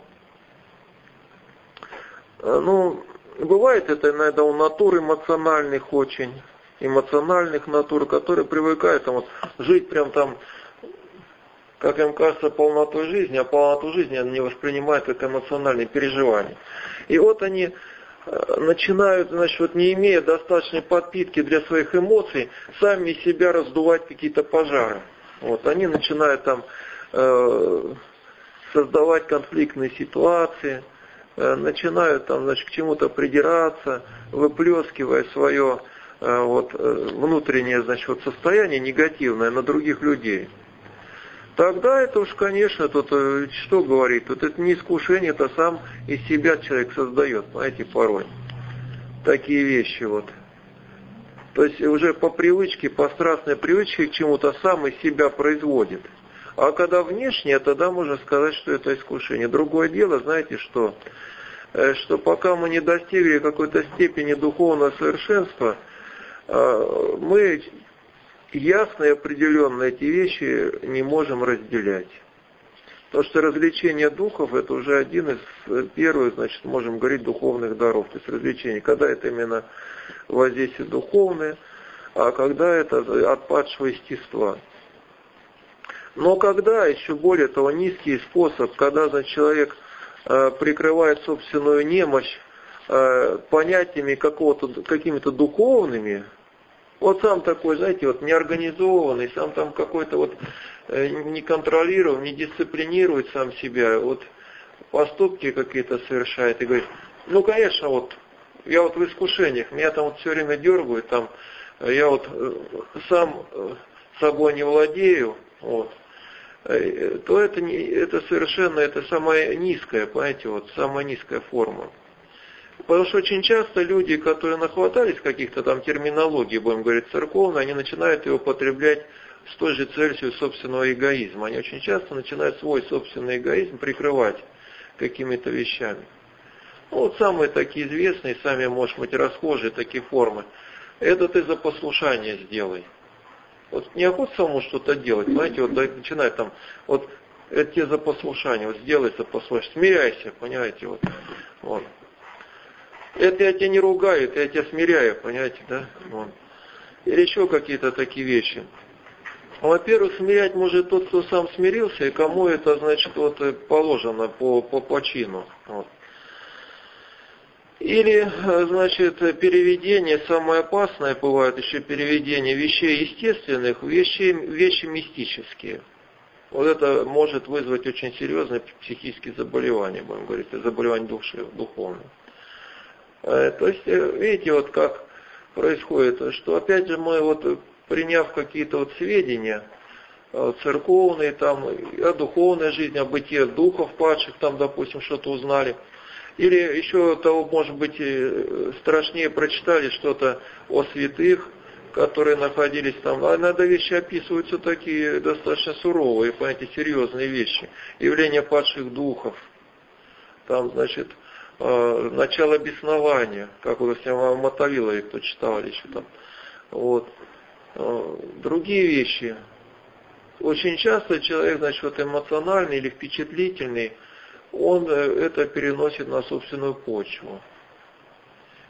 ну, бывает это иногда у натур эмоциональных очень, эмоциональных натур, которые привыкают там, вот, жить прям там, как им кажется, полнотой жизни, а полноту жизни они не воспринимают как эмоциональные переживания. И вот они начинают, значит, вот не имея достаточной подпитки для своих эмоций, сами из себя раздувать какие-то пожары. Вот, они начинают там э, создавать конфликтные ситуации, э, начинают там, значит, к чему-то придираться, выплескивая свое э, вот, э, внутреннее, значит, вот состояние негативное на других людей. Тогда это уж, конечно, тут что говорить, тут это не искушение, это сам из себя человек создает, знаете, порой. Такие вещи вот. То есть уже по привычке, по страстной привычке к чему-то сам из себя производит. А когда внешне, тогда можно сказать, что это искушение. Другое дело, знаете что, что пока мы не достигли какой-то степени духовного совершенства, мы... ясно и определенно эти вещи не можем разделять. Потому что развлечение духов это уже один из первых, значит, можем говорить, духовных даров. То есть развлечение, когда это именно воздействие духовное, а когда это от падшего естества. Но когда, еще более того, низкий способ, когда, значит, человек э, прикрывает собственную немощь э, понятиями какого-то, какими-то духовными, вот сам такой, знаете, вот неорганизованный, сам там какой-то вот э, не контролирует, не дисциплинирует сам себя, вот поступки какие-то совершает и говорит, ну, конечно, вот я вот в искушениях, меня там вот все время дергают, там, я вот э, сам э, собой не владею, вот, э, то это, не, это совершенно, это самая низкая, понимаете, вот самая низкая форма. Потому что очень часто люди, которые нахватались каких-то там терминологий, будем говорить, церковной, они начинают его употреблять с той же целью собственного эгоизма. Они очень часто начинают свой собственный эгоизм прикрывать какими-то вещами. Ну, вот самые такие известные, сами, может быть, расхожие такие формы. Это ты за послушание сделай. Вот неохота самому что-то делать, знаете, вот начинает там, вот это тебе за послушание, вот сделай за послушание, смиряйся, понимаете, вот. Вот. Это я тебя не ругаю, это я тебя смиряю, понимаете, да? Вот. Или еще какие-то такие вещи. Во-первых, смирять может тот, кто сам смирился, и кому это, значит, вот положено по, по почину. Вот. Или, значит, переведение, самое опасное бывает еще переведение вещей естественных в вещи, вещи мистические. Вот это может вызвать очень серьезные психические заболевания, будем говорить, заболевания души, духовные. То есть, видите, вот как происходит, что опять же мы вот, приняв какие-то вот сведения церковные, там, о духовной жизни, о бытие духов падших, там, допустим, что-то узнали, или еще того, может быть, страшнее прочитали что-то о святых, которые находились там, а иногда вещи описываются такие достаточно суровые, понимаете, серьезные вещи, явления падших духов, там, значит, начало беснования, как вот в Мотовилове, кто читал еще там. Вот. Другие вещи. Очень часто человек, значит, вот эмоциональный или впечатлительный, он это переносит на собственную почву.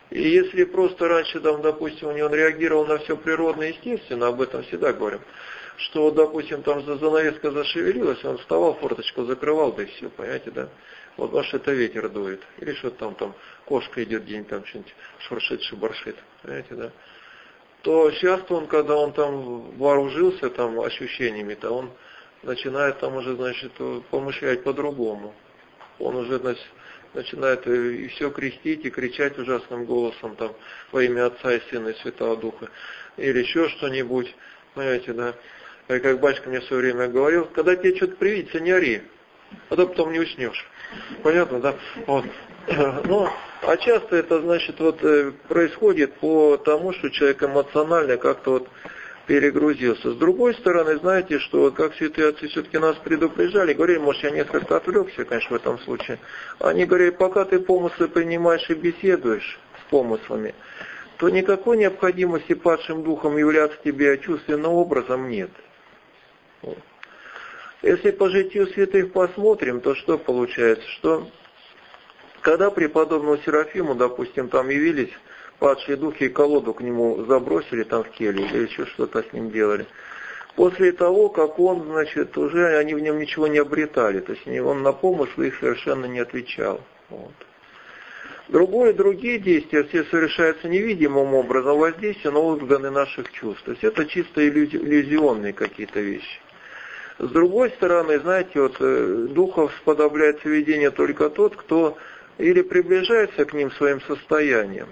И если просто раньше, там, допустим, у него он реагировал на все природно и естественно, об этом всегда говорим, что, допустим, там занавеска зашевелилась, он вставал, форточку закрывал, да и все, понимаете, да? Вот, потому что это ветер дует. Или что-то там, там, кошка идет день, там что-нибудь шуршит, шибаршит, понимаете, да? То сейчас он, когда он там вооружился там ощущениями, то он начинает там уже, значит, помышлять по-другому. Он уже, значит, начинает и все крестить, и кричать ужасным голосом там во имя Отца и Сына и Святого Духа. Или еще что-нибудь, понимаете, да. И как батюшка мне в свое время говорил, когда тебе что-то привидится, не ори, а то потом не уснешь. Понятно, да? Вот. Ну, а часто это, значит, вот происходит по тому, что человек эмоционально как-то вот перегрузился. С другой стороны, знаете, что как святые отцы все-таки нас предупреждали, говорили, может, я несколько отвлекся, конечно, в этом случае. Они говорили, пока ты помыслы принимаешь и беседуешь с помыслами, то никакой необходимости падшим духом являться тебе чувственным образом нет. Вот. Если по житию святых посмотрим, то что получается? Что когда преподобному Серафиму, допустим, там явились падшие духи и колоду к нему забросили там в келью или еще что-то с ним делали. После того, как он, значит, уже они в нем ничего не обретали, то есть он на помыслы их совершенно не отвечал. Вот. Другое, другие действия все совершаются невидимым образом, воздействие на органы наших чувств. То есть это чисто иллюзионные какие-то вещи. С другой стороны, знаете, вот духов сподобляет видение только тот, кто или приближается к ним своим состоянием,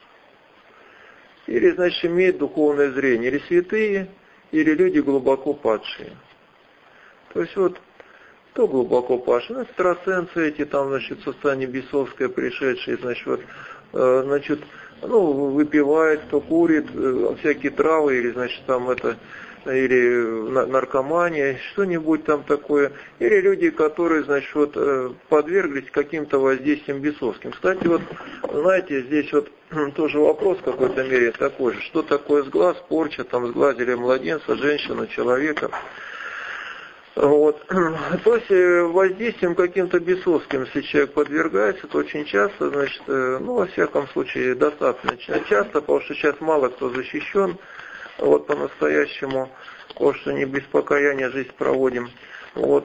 или, значит, имеет духовное зрение, или святые, или люди глубоко падшие. То есть вот, кто глубоко падшие? Ну, экстрасенсы эти, там, значит, состояние бесовское пришедшие, значит, вот, э, значит, ну, выпивает, кто курит, э, всякие травы, или, значит, там это, или наркомания, что-нибудь там такое, или люди, которые, значит, вот, подверглись каким-то воздействиям бесовским. Кстати, вот, знаете, здесь вот тоже вопрос в какой-то мере такой же, что такое сглаз, порча, там, сглазили младенца, женщину, человека. Вот. То есть воздействием каким-то бесовским, если человек подвергается, то очень часто, значит, ну, во всяком случае, достаточно часто, потому что сейчас мало кто защищен, вот по-настоящему, потому что не без покаяния жизнь проводим. Вот.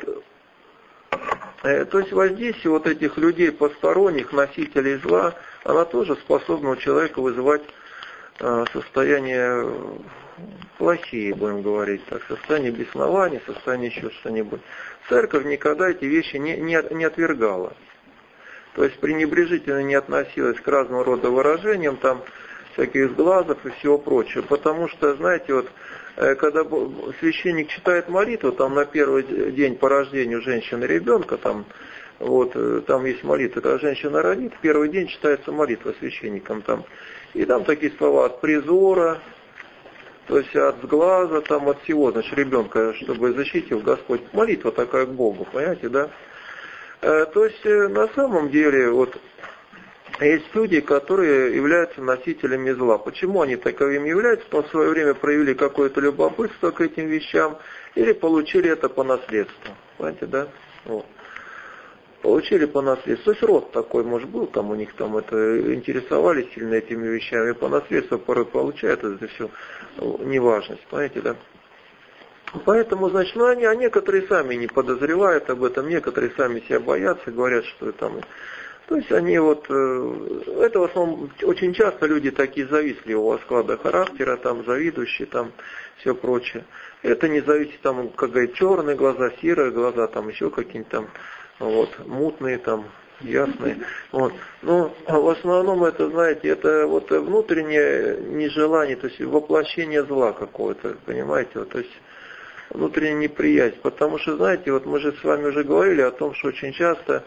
То есть воздействие вот этих людей посторонних, носителей зла, она тоже способна у человека вызывать состояние плохие, будем говорить так, состояние беснования, состояние еще что-нибудь. Церковь никогда эти вещи не, не, не отвергала. То есть пренебрежительно не относилась к разного рода выражениям, там, всяких сглазов и всего прочего. Потому что, знаете, вот, когда священник читает молитву, там на первый день по рождению женщины ребенка, там, вот, там есть молитва, когда женщина родит, в первый день читается молитва священником там. И там такие слова от призора, то есть от сглаза, там, от всего, значит, ребенка, чтобы защитил Господь. Молитва такая к Богу, понимаете, да? То есть, на самом деле, вот, есть люди, которые являются носителями зла. Почему они таковыми являются? Потому что в свое время проявили какое-то любопытство к этим вещам или получили это по наследству. Понимаете, да? Вот. Получили по наследству. То есть род такой, может, был, там у них там это интересовались сильно этими вещами, по наследству порой получают это все неважность. Понимаете, да? Поэтому, значит, ну, они, а некоторые сами не подозревают об этом, некоторые сами себя боятся, говорят, что там... То есть они вот, это в основном очень часто люди такие завистливого склада характера, там завидующие, там все прочее. Это не зависит, там, как говорят, черные глаза, серые глаза, там еще какие-нибудь там, вот, мутные там, ясные. Вот. Но в основном это, знаете, это вот внутреннее нежелание, то есть воплощение зла какое-то, понимаете, вот, то есть внутренняя неприязнь. Потому что, знаете, вот мы же с вами уже говорили о том, что очень часто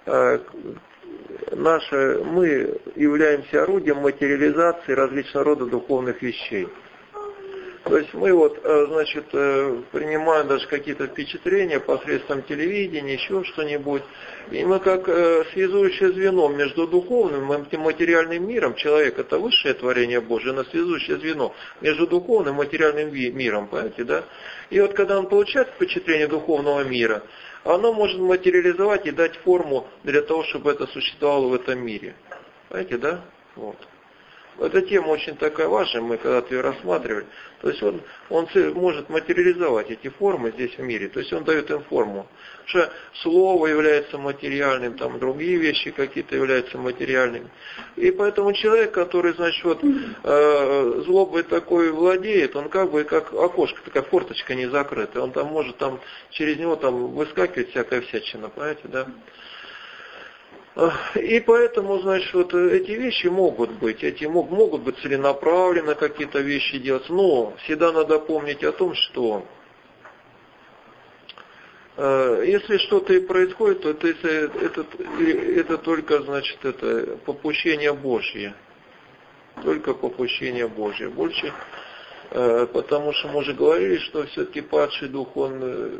Наше, мы являемся орудием материализации различного рода духовных вещей. То есть мы вот, значит, принимаем даже какие-то впечатления посредством телевидения, еще что-нибудь. И мы как связующее звено между духовным и материальным миром, человек это высшее творение Божие, но связующее звено между духовным и материальным миром, понимаете, да? И вот когда он получает впечатление духовного мира, оно может материализовать и дать форму для того, чтобы это существовало в этом мире. Понимаете, да? Вот. эта тема очень такая важная, мы когда-то ее рассматривали. То есть он, он может материализовать эти формы здесь в мире, то есть он дает им форму. Потому что слово является материальным, там другие вещи какие-то являются материальными. И поэтому человек, который, значит, вот э, злобой такой владеет, он как бы как окошко, такая форточка не закрытая, он там может там через него там выскакивать всякая всячина, понимаете, да? И поэтому, значит, вот эти вещи могут быть, эти мог, могут быть целенаправленно какие-то вещи делать, но всегда надо помнить о том, что э, если что-то и происходит, то это, это, это, это только, значит, это попущение Божье. Только попущение Божье. Больше, э, потому что мы уже говорили, что все-таки падший дух, он э,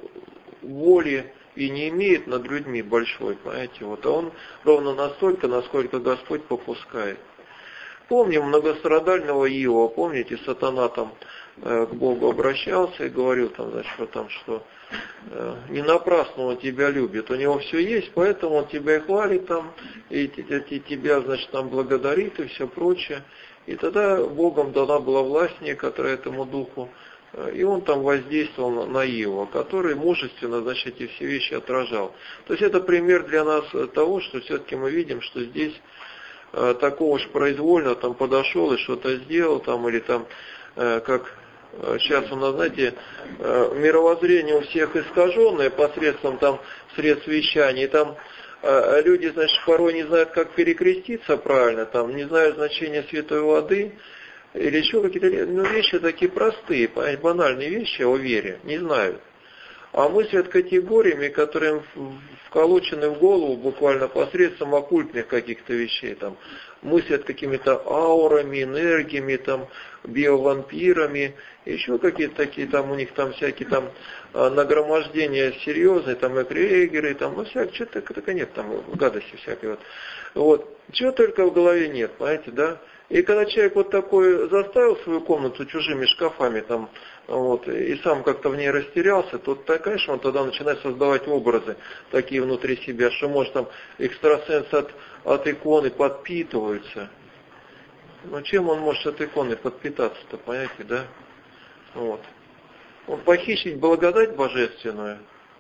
воли и не имеет над людьми большой, понимаете, вот, а он ровно настолько, насколько Господь попускает. Помним многострадального Иова, помните, сатана там э, к Богу обращался и говорил там, значит, вот там, что э, не напрасно он тебя любит, у него все есть, поэтому он тебя и хвалит там, и, и, и тебя, значит, там благодарит и все прочее. И тогда Богом дана была власть некоторая этому духу, и он там воздействовал на Иова, который мужественно, значит, эти все вещи отражал. То есть это пример для нас того, что все-таки мы видим, что здесь э, такого уж произвольно там подошел и что-то сделал, там, или там, э, как сейчас у нас, знаете, э, мировоззрение у всех искаженное посредством там средств вещания, и там э, люди, значит, порой не знают, как перекреститься правильно, там, не знают значения святой воды, или еще какие-то ну, вещи такие простые, банальные вещи о вере, не знают. А мыслят категориями, которые им вколочены в голову буквально посредством оккультных каких-то вещей. Там, мыслят какими-то аурами, энергиями, там, биовампирами, еще какие-то такие, там у них там всякие там нагромождения серьезные, там эгрегоры, там, ну всякое, что-то только нет, там гадости всякой. Вот. Вот. Чего только в голове нет, понимаете, да? И когда человек вот такой заставил свою комнату чужими шкафами, там, вот, и сам как-то в ней растерялся, то, конечно, он тогда начинает создавать образы такие внутри себя, что, может, там экстрасенсы от, от иконы подпитываются. Но чем он может от иконы подпитаться-то, понимаете, да? Вот. Он похищить благодать божественную.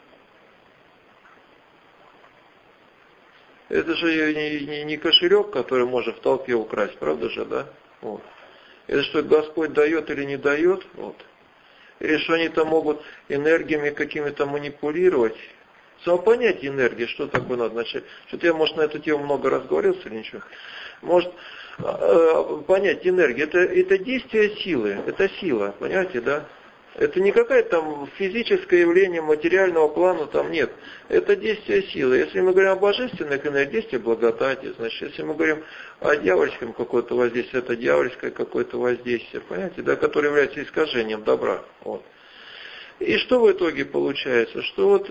Это же не, не, не кошелек, который можно в толпе украсть, правда же, да? Вот. Это что Господь дает или не дает, вот. Или что они там могут энергиями какими-то манипулировать. Само понятие энергии, что такое надо начать. Что-то я, может, на эту тему много раз говорил или ничего. Может, э, понятие энергии, это, это действие силы, это сила, понимаете, да? Это не какое-то там физическое явление материального плана, там нет. Это действие силы. Если мы говорим о божественных энергиях, действие благодати, значит, если мы говорим о дьявольском какое-то воздействии, это дьявольское какое-то воздействие, понимаете, да, которое является искажением добра. Вот. И что в итоге получается? Что вот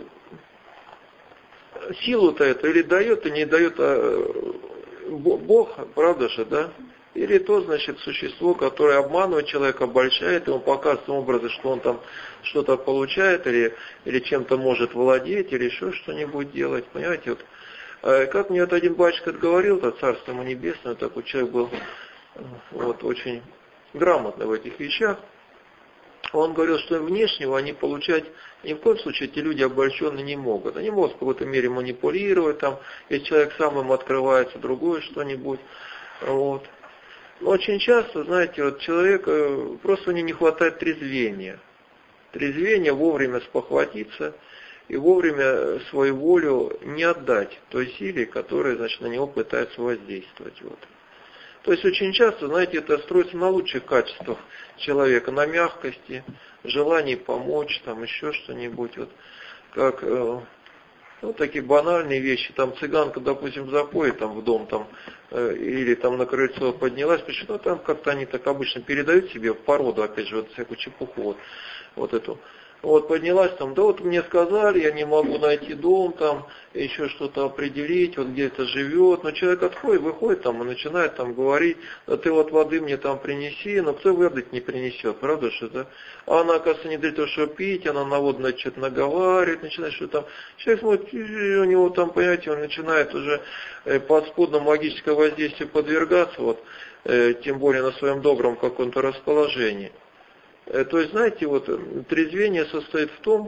силу-то это или дает, и не дает а Бог, правда же, да? Или то, значит, существо, которое обманывает человека, обольщает, и он показывает образы, что он там что-то получает, или, или чем-то может владеть, или еще что-нибудь делать. Понимаете, вот, как мне вот один батюшка говорил, то Царство ему Небесное, такой человек был вот, очень грамотный в этих вещах. Он говорил, что внешнего они получать ни в коем случае эти люди обольщенные не могут. Они могут в какой-то мере манипулировать, там, если человек сам им открывается, другое что-нибудь. Вот. Но очень часто, знаете, вот человека просто у него не хватает трезвения. Трезвения вовремя спохватиться и вовремя свою волю не отдать той силе, которая, значит, на него пытается воздействовать. Вот. То есть очень часто, знаете, это строится на лучших качествах человека, на мягкости, желании помочь, там еще что-нибудь. Вот, как вот такие банальные вещи, там цыганка, допустим, заходит там в дом, там, э, или там на крыльцо поднялась, почему там как-то они так обычно передают себе в породу, опять же, вот всякую чепуху, вот, вот эту. Вот поднялась там, да вот мне сказали, я не могу найти дом, там, еще что-то определить, вот где это живет. Но человек отходит, выходит там и начинает там говорить, да ты вот воды мне там принеси, но кто выдать не принесет, правда что, да? А она, оказывается, не для того, чтобы пить, она наводно что-то наговаривает, начинает что-то там. Человек смотрит, у него там, понимаете, он начинает уже подспудно магическое воздействие подвергаться, вот. тем более на своем добром каком-то расположении. То есть, знаете, вот трезвение состоит в том,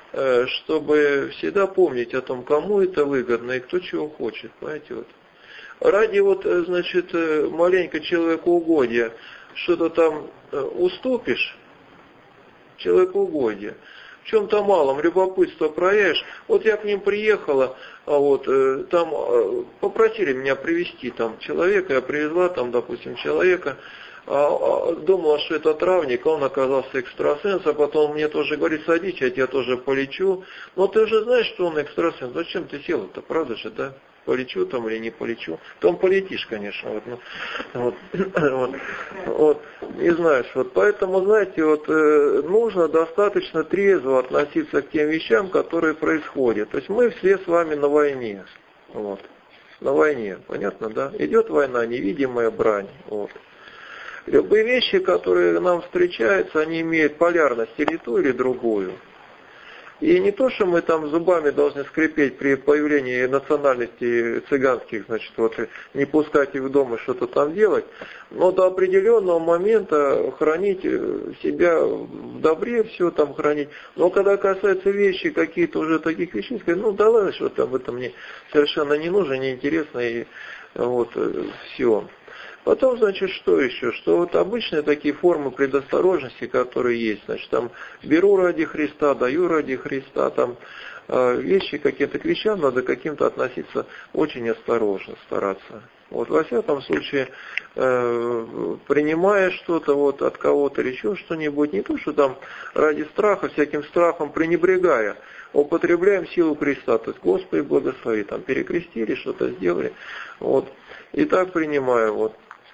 чтобы всегда помнить о том, кому это выгодно и кто чего хочет, понимаете, вот. Ради вот, значит, маленько человекоугодия что-то там уступишь, человекоугодие, в чем-то малом любопытство проявишь. Вот я к ним приехала, а вот там попросили меня привезти там человека, я привезла там, допустим, человека, а, а, думала, что это травник, он оказался экстрасенсом, а потом мне тоже говорит, садись, я тебя тоже полечу. Но ты уже знаешь, что он экстрасенс, зачем ты сел-то, правда же, да? Полечу там или не полечу. Там полетишь, конечно. Вот, ну, вот, вот, вот, не знаешь. Вот, поэтому, знаете, вот, э, нужно достаточно трезво относиться к тем вещам, которые происходят. То есть мы все с вами на войне. Вот, на войне. Понятно, да? Идет война, невидимая брань. Вот. Любые вещи, которые нам встречаются, они имеют полярность или ту, или другую. И не то, что мы там зубами должны скрипеть при появлении национальностей цыганских, значит, вот не пускать их в дом и что-то там делать, но до определенного момента хранить себя в добре, все там хранить. Но когда касается вещи, какие-то уже таких вещей, сказать, ну да ладно, что там, это мне совершенно не нужно, не интересно, и вот все. Потом, значит, что еще? Что вот обычные такие формы предосторожности, которые есть, значит, там, беру ради Христа, даю ради Христа, там, э, вещи какие-то к вещам надо каким-то относиться очень осторожно, стараться. Вот, во всяком случае, э, принимая что-то вот от кого-то или еще что-нибудь, не то, что там ради страха, всяким страхом пренебрегая, употребляем силу Христа, то есть, Господи, благослови, там, перекрестили, что-то сделали, вот, и так принимаю, вот.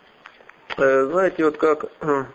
Знаете, вот как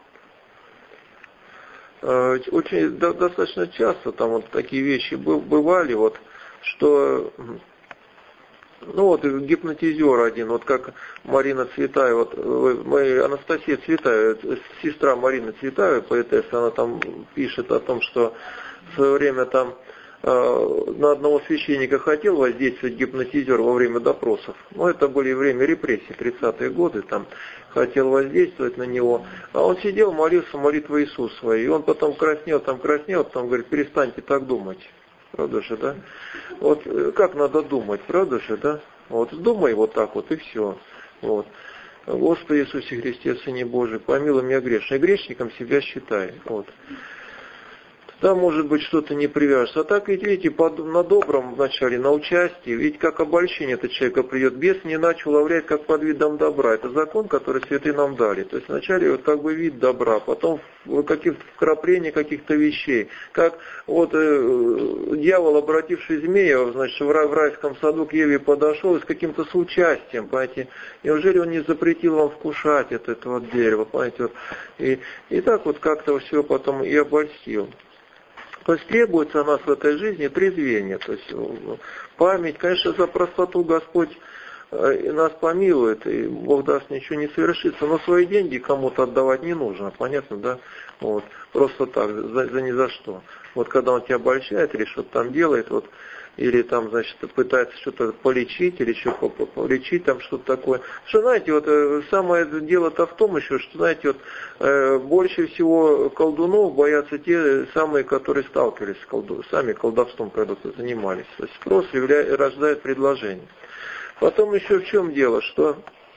очень достаточно часто там вот такие вещи бывали, вот, что, ну вот гипнотизер один, вот как Марина Цветаева, вот мы, Анастасия Цветаева, сестра Марины Цветаевой, поэтесса, она там пишет о том, что в свое время там на одного священника хотел воздействовать гипнотизер во время допросов. Но это были время репрессий, тридцатые годы, там хотел воздействовать на него. А он сидел, молился молитвой Иисуса. И он потом краснел, там краснел, потом говорит, перестаньте так думать. Правда же, да? Вот как надо думать, правда же, да? Вот думай вот так вот и все. Вот. Господи Иисусе Христе, Сыне Божий, помилуй меня грешного. И грешником себя считай. Вот. Там может быть что-то не привяжется. А так ведь, видите, под, на добром вначале, на участии, ведь как обольщение этот человека придет, бес не иначе уловляет, как под видом добра. Это закон, который святые нам дали. То есть вначале вот как бы вид добра, потом каких-то вкрапления каких-то вещей. Как вот э, дьявол, обративший змея, значит, в, рай, в райском саду к Еве подошел и с каким-то соучастием, понимаете, неужели он не запретил вам вкушать от этого дерева, понимаете, вот. И, и так вот как-то все потом и обольстил. То есть требуется у нас в этой жизни трезвение, то есть память, конечно, за простоту Господь нас помилует, и Бог даст, ничего не совершится, но свои деньги кому-то отдавать не нужно, понятно, да? Вот, просто так, за, за ни за что. Вот когда он тебя обольщает или что-то там делает, вот, или там, значит, пытается что-то полечить, или еще полечить, там что-то такое. Что, знаете, вот самое дело-то в том еще, что, знаете, вот э, больше всего колдунов боятся те самые, которые сталкивались с колдуном, сами колдовством когда-то занимались. То есть спрос являет, рождает предложение. Потом еще в чем дело, что,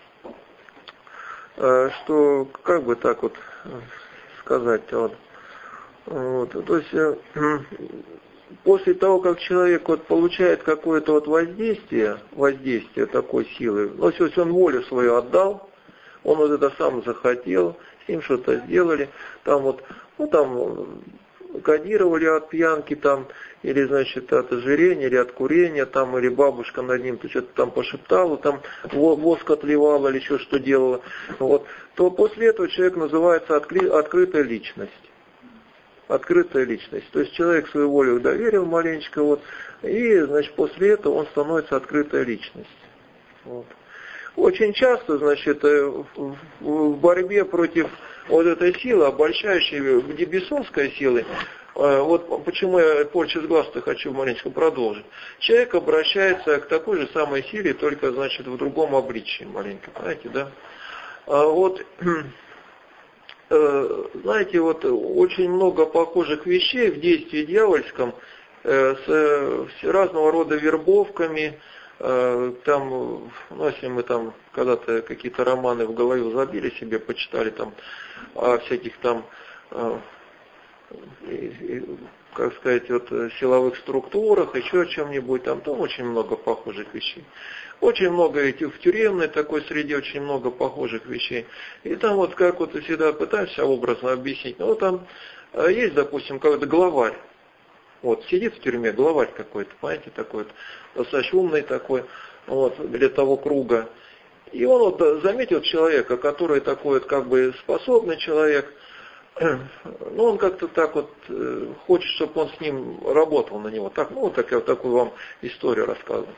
э, что как бы так вот сказать-то, вот, вот, то есть э, после того, как человек вот получает какое-то вот воздействие, воздействие такой силы, ну, то есть он волю свою отдал, он вот это сам захотел, с ним что-то сделали, там вот, ну там кодировали от пьянки там, или, значит, от ожирения, или от курения, там, или бабушка над ним что-то там пошептала, там воск отливала, или еще что делала, вот, то после этого человек называется откры, открытая личность. Открытая личность. То есть человек свою волю доверил маленечко, вот, и, значит, после этого он становится открытая личность. Вот. Очень часто, значит, в, в борьбе против вот этой силы, обольщающей бесовской силы, вот почему я порчу с глаз-то хочу маленько продолжить. Человек обращается к такой же самой силе, только, значит, в другом обличии маленько, понимаете, да? А вот, знаете, вот очень много похожих вещей в действии дьявольском с разного рода вербовками. Там, ну, если мы там когда-то какие-то романы в голове забили себе, почитали там о всяких там, как сказать, вот силовых структурах, еще о чем-нибудь, там, там очень много похожих вещей. Очень много этих в тюремной такой среде, очень много похожих вещей. И там вот как вот всегда пытаемся образно объяснить. Ну, вот там есть, допустим, какой-то главарь. Вот, сидит в тюрьме главарь какой-то, понимаете, такой вот, достаточно умный такой, вот, для того круга. И он вот заметил человека, который такой вот как бы способный человек, ну, он как-то так вот хочет, чтобы он с ним работал на него. Так, ну, вот так, я вот такую вам историю рассказываю.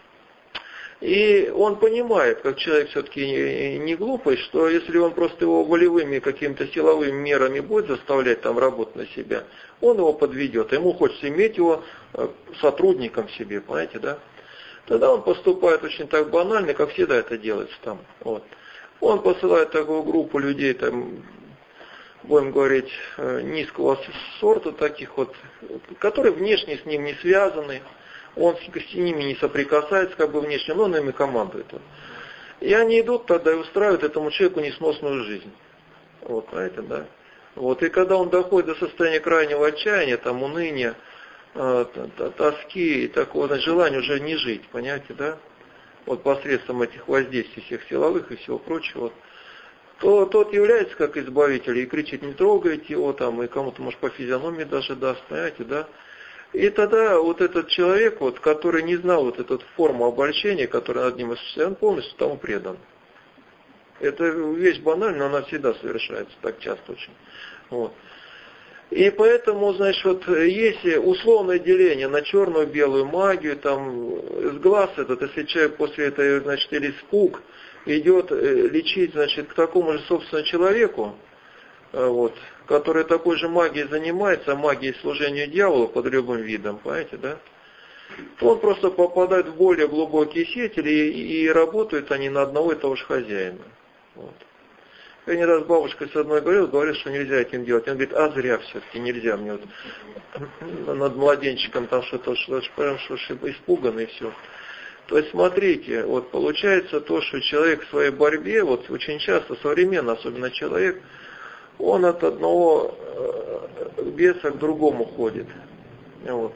И он понимает, как человек все-таки не глупый, что если он просто его волевыми какими-то силовыми мерами будет заставлять там работать на себя, он его подведет. Ему хочется иметь его сотрудником себе, понимаете, да? Тогда он поступает очень так банально, как всегда это делается там. Вот. Он посылает такую группу людей, там, будем говорить, низкого сорта таких вот, которые внешне с ним не связаны. Он с ними не соприкасается, как бы внешне, но он ими командует. И они идут тогда и устраивают этому человеку несносную жизнь. Вот, понимаете, да? Вот, и когда он доходит до состояния крайнего отчаяния, там, уныния, э, тоски и такого, значит, желания уже не жить, понимаете, да? Вот посредством этих воздействий всех силовых и всего прочего, то тот является как избавитель и кричит: не трогайте его, там, и кому-то, может, по физиономии даже даст, понимаете, да? И тогда вот этот человек, вот, который не знал вот эту форму обольщения, которая над ним осуществляется, он полностью тому предан. Это вещь банальная, но она всегда совершается, так часто очень. Вот. И поэтому, значит, вот есть условное деление на черную, белую магию, там, с глаз этот, если человек после этой, значит, или испуг идет лечить, значит, к такому же, собственно, человеку, вот, который такой же магией занимается, магией служения дьяволу под любым видом, понимаете, да? То он просто попадает в более глубокие сети, и, и работают они на одного и того же хозяина. Вот. Я не раз с бабушкой с одной говорил, говорил, что нельзя этим делать. Он говорит: а зря все-таки нельзя. Мне вот над младенчиком там что-то, что-то прям что испуганный и все. То есть смотрите, вот получается то, что человек в своей борьбе, вот очень часто современно, особенно человек, он от одного беса к другому ходит. Вот.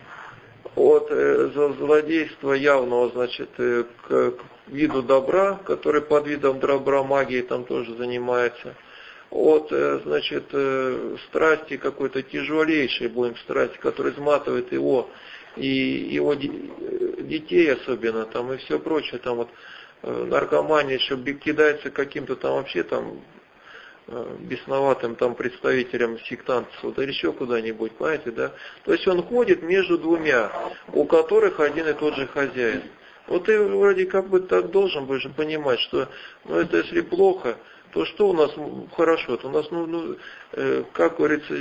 От злодейства явного, значит, к виду добра, который под видом добра магии там тоже занимается. От, значит, страсти какой-то тяжелейшей, будем страсти, которая изматывает его и его детей особенно, там, и все прочее, там вот наркомания, еще кидается каким-то там вообще там бесноватым там представителям сектантства, да, или еще куда-нибудь, понимаете, да? То есть он ходит между двумя, у которых один и тот же хозяин. Вот ты вроде как бы так должен бы же понимать, что, ну, это если плохо, то что у нас хорошо? У нас, ну, ну э, как говорится,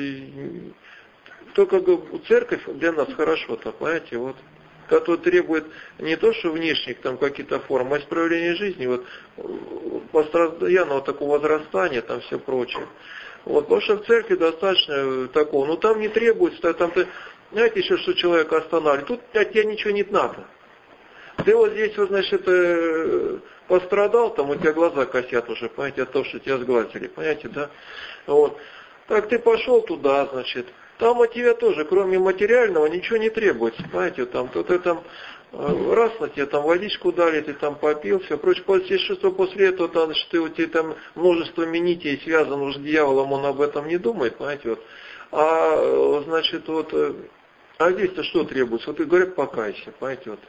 только церковь для нас хорошо-то, понимаете, вот. Который требует не то, что внешних там какие-то формы, а исправления жизни, вот, постоянного такого возрастания, там все прочее. Вот, потому что в церкви достаточно такого, но там не требуется, там ты, знаете, еще что человека останавливает, тут от тебя ничего не надо. Ты вот здесь, вот, значит, пострадал, там у тебя глаза косят уже, понимаете, от того, что тебя сглазили, понимаете, да? Вот. Так ты пошел туда, значит, там от тебя тоже, кроме материального, ничего не требуется, понимаете, там, то ты там, раз на тебе там водичку дали, ты там попил, все прочее, после, что после этого, там, значит, ты, у тебя там множество нитей связано уже с дьяволом, он об этом не думает, понимаете, вот. А, значит, вот, а здесь-то что требуется? Вот и говорят: покайся, понимаете, вот.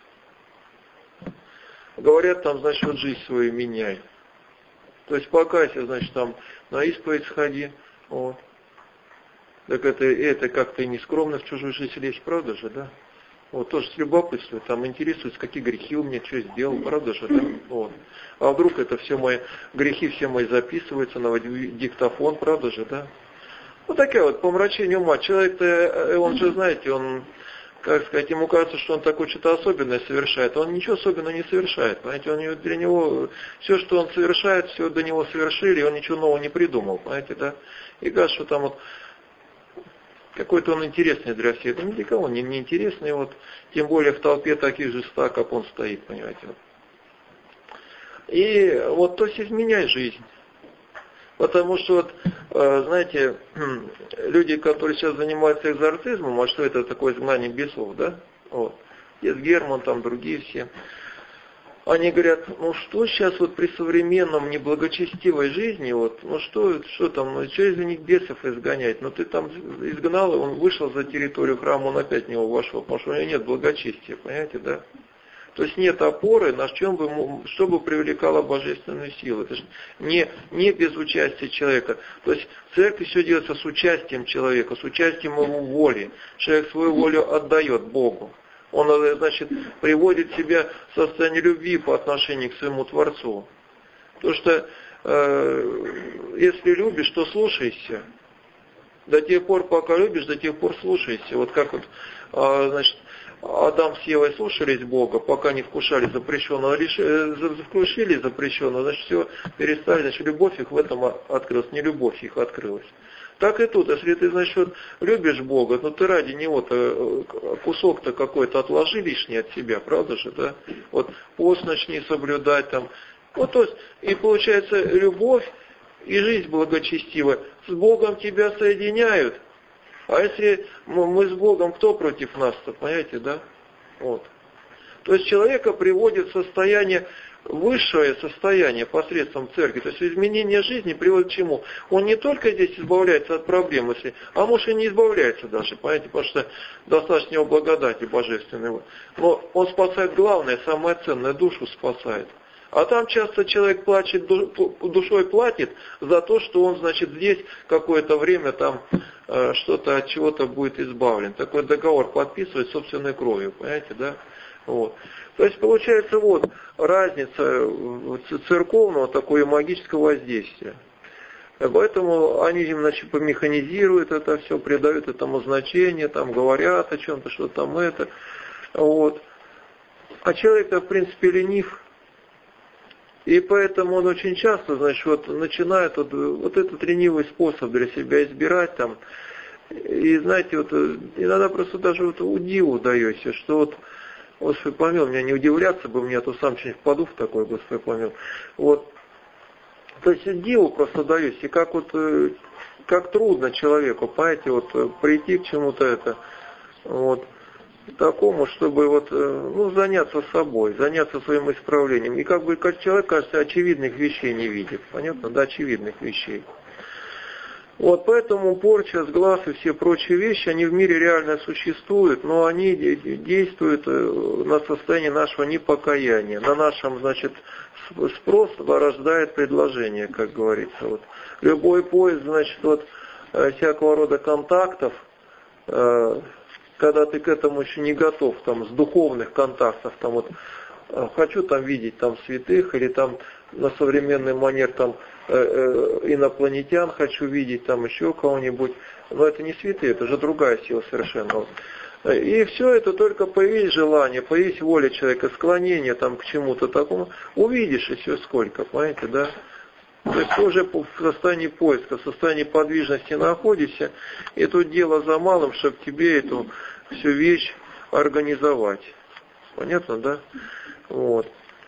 Говорят там, значит, вот жизнь свою меняй. То есть покайся, значит, там на исповедь сходи, вот. Так это, это как-то и нескромно в чужую жизнь лезть, правда же, да? Вот, тоже с любопытством, там интересуется, какие грехи у меня, что сделал, правда же, да? Вот. А вдруг это все мои грехи, все мои записываются на диктофон, правда же, да? Вот такая вот помрачение ума. Человек-то, он же, знаете, он как сказать, ему кажется, что он такое что-то особенное совершает, он ничего особенного не совершает, понимаете, он, для него, все, что он совершает, все до него совершили, и он ничего нового не придумал, понимаете, да, и кажется, что там вот какой-то он интересный для всех, это ни для кого не, не интересный, вот, тем более в толпе таких же ста, как он стоит, понимаете, вот. И вот, то есть изменяй жизнь. Потому что, вот, знаете, люди, которые сейчас занимаются экзорцизмом, а что это такое изгнание бесов, да? Вот. Есть Герман, там другие все. Они говорят, ну что сейчас вот при современном неблагочестивой жизни, вот, ну что, что там, ну что из-за них бесов изгонять? Ну ты там изгнал, он вышел за территорию храма, он опять в него вошел, потому что у него нет благочестия, понимаете, да? То есть нет опоры, на чем бы, что бы привлекало божественную силу. Это же не, не без участия человека. То есть в церкви все делается с участием человека, с участием его воли. Человек свою волю отдает Богу. Он, значит, приводит себя в состояние любви по отношению к своему Творцу. Потому что э, если любишь, то слушайся. До тех пор, пока любишь, до тех пор слушайся. Вот как вот, э, значит, Адам с Евой слушались Бога, пока не вкушали запрещенного, вкусили запрещенного, значит, все перестали, значит, любовь их в этом открылась, не любовь их открылась. Так и тут, если ты, значит, вот, любишь Бога, ну ты ради Него-то кусок-то какой-то отложи лишний от себя, правда же, да? Вот пост начни соблюдать там. Вот, то есть, и получается, любовь и жизнь благочестивая с Богом тебя соединяют. А если мы с Богом, кто против нас-то, понимаете, да? Вот. То есть человека приводит в состояние, высшее состояние посредством церкви. То есть изменение жизни приводит к чему? Он не только здесь избавляется от проблем, если, а может и не избавляется даже, понимаете, потому что достаточно его благодати божественной. Но он спасает главное, самое ценное, душу спасает. А там часто человек плачет, душой платит за то, что он, значит, здесь какое-то время там э, что-то от чего-то будет избавлен. Такой договор подписывает собственной кровью, понимаете, да? Вот. То есть получается вот разница церковного такого магического воздействия. Поэтому они, значит, помеханизируют это все, придают этому значение, там говорят о чем-то, что там это. Вот. А человек, в принципе, ленив. И поэтому он очень часто, значит, вот начинает вот, вот этот ленивый способ для себя избирать там. И знаете, вот иногда просто даже вот удиву даешься, что вот, Господи помил, меня не удивляться бы, мне, а то сам что-нибудь впаду в такой, Господи помил. Вот. То есть диву просто даюсь, и как вот, как трудно человеку, понимаете, вот прийти к чему-то это, вот. Такому, чтобы вот, ну, заняться собой, заняться своим исправлением. И как бы как человек, кажется, очевидных вещей не видит. Понятно? Да, очевидных вещей. Вот поэтому порча, сглаз и все прочие вещи, они в мире реально существуют, но они действуют на состоянии нашего непокаяния. На нашем, значит, спрос рождает предложение, как говорится. Вот. Любой поиск, значит, вот всякого рода контактов, когда ты к этому еще не готов, там, с духовных контактов, там, вот, хочу там видеть там святых, или там на современный манер там э, э, инопланетян хочу видеть, там еще кого-нибудь, но это не святые, это же другая сила совершенно. И все это только появись желание, появись воля человека, склонение там к чему-то такому, увидишь и все сколько, понимаете, да? То есть ты уже в состоянии поиска, в состоянии подвижности находишься, и тут дело за малым, чтобы тебе эту всю вещь организовать. Понятно, да? Вот.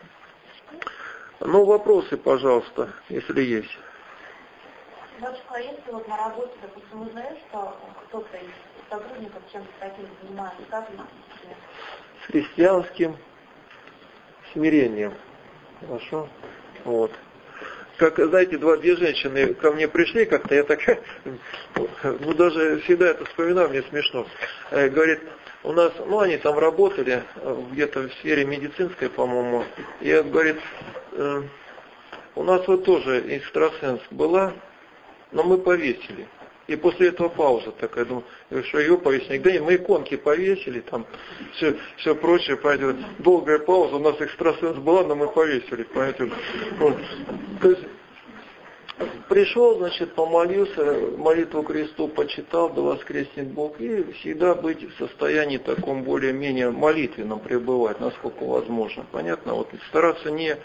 Ну, вопросы, пожалуйста, если есть. Батюшка, а если вот на работе, допустим, узнаешь, что кто-то из сотрудников чем-то таким занимается, как ли? С христианским смирением. Хорошо? Вот. Как, знаете, два, две женщины ко мне пришли как-то, я так, ну даже всегда это вспоминаю, мне смешно. Говорит, у нас, ну они там работали, где-то в сфере медицинской, по-моему, и говорит, у нас вот тоже экстрасенс была, но мы повесили. И после этого пауза такая, думаю, что ее повесили. Да нет, мы иконки повесили, там все, все прочее, понимаете, долгая пауза, у нас экстрасенс была, но мы повесили, понимаете. Вот. То есть, пришел, значит, помолился, молитву кресту почитал, да воскреснет Бог, и всегда быть в состоянии таком более-менее молитвенном пребывать, насколько возможно. Понятно? Вот стараться не,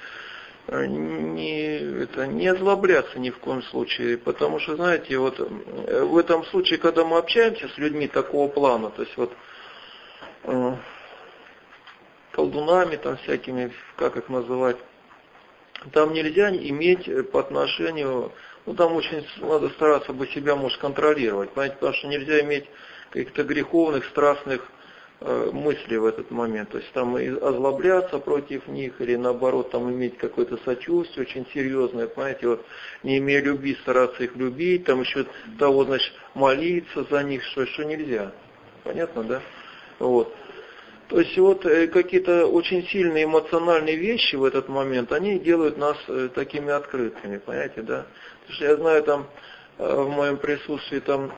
не, это, не озлобляться ни в коем случае, потому что, знаете, вот в этом случае, когда мы общаемся с людьми такого плана, то есть вот э, колдунами там всякими, как их называть, там нельзя иметь по отношению, ну там очень надо стараться бы себя, может, контролировать, понимаете, потому что нельзя иметь каких-то греховных, страстных э, мыслей в этот момент, то есть там и озлобляться против них, или наоборот там иметь какое-то сочувствие очень серьезное, понимаете, вот не имея любви, стараться их любить, там еще того, значит, молиться за них, что, что нельзя, понятно, да? Вот. То есть вот какие-то очень сильные эмоциональные вещи в этот момент, они делают нас такими открытыми, понимаете, да? Потому что я знаю там в моем присутствии там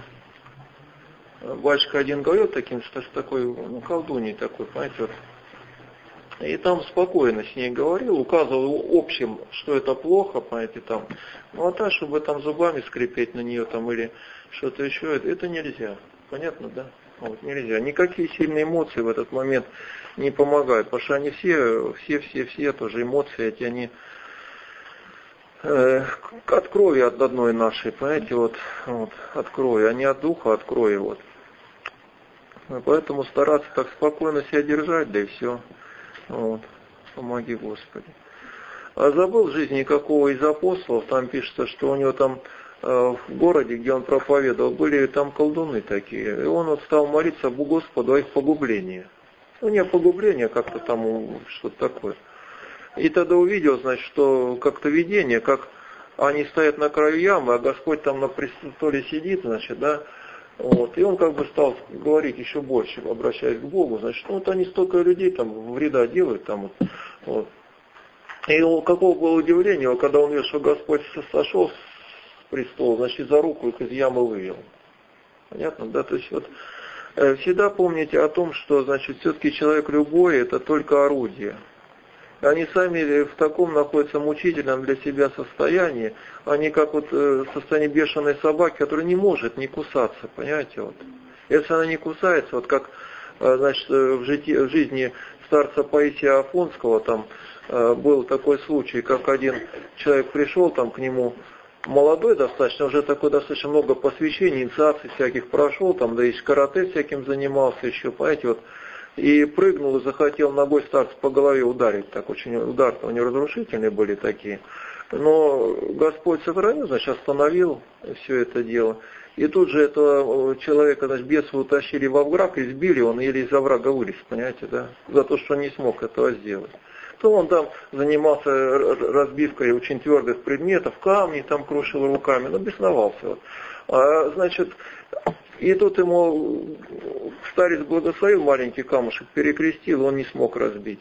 батюшка один говорил таким, что с такой, ну, колдуней такой, понимаете, вот. И там спокойно с ней говорил, указывал общим, что это плохо, понимаете, там. Ну а так, чтобы там зубами скрипеть на нее там или что-то еще, это, это нельзя. Понятно, да? Вот, нельзя. Никакие сильные эмоции в этот момент не помогают, потому что они все, все, все, все тоже эмоции эти, они э, от крови от одной нашей, понимаете, вот, вот, от крови, а не от духа, от крови, вот. Поэтому стараться так спокойно себя держать, да и все. Вот. Помоги, Господи. А забыл в жизни какого из апостолов, там пишется, что у него там в городе, где он проповедовал, были там колдуны такие. И он вот стал молиться Господу о их погублении. Ну, не о погублении, а как-то там что-то такое. И тогда увидел, значит, что как-то видение, как они стоят на краю ямы, а Господь там на престоле сидит, значит, да. Вот. И он как бы стал говорить еще больше, обращаясь к Богу. Значит, ну, вот они столько людей там вреда делают там вот. Вот. И у какого было удивление, когда он видел, что Господь сошел престол, значит, за руку их из ямы вывел. Понятно, да? То есть вот э, всегда помните о том, что, значит, все-таки человек любой, это только орудие. Они сами в таком находятся мучительном для себя состоянии, они как вот э, в состоянии бешеной собаки, которая не может не кусаться, понимаете, вот. Если она не кусается, вот как, э, значит, в, житии, в жизни старца Паисия Афонского, там э, был такой случай, как один человек пришел там к нему, молодой достаточно, уже такой достаточно много посвящений, инициаций всяких прошел, там, да и карате всяким занимался еще, понимаете, вот, и прыгнул и захотел ногой старца по голове ударить, так очень, удар-то у него разрушительные были такие, но Господь сохранил, значит, остановил все это дело, и тут же этого человека, значит, бесы утащили во враг, избили, он еле из оврага вылез, понимаете, да, за то, что он не смог этого сделать. То он там занимался разбивкой очень твердых предметов, камни там крушил руками, ну, бесновался. Вот. А, значит, и тут ему старец благословил маленький камушек, перекрестил, он не смог разбить.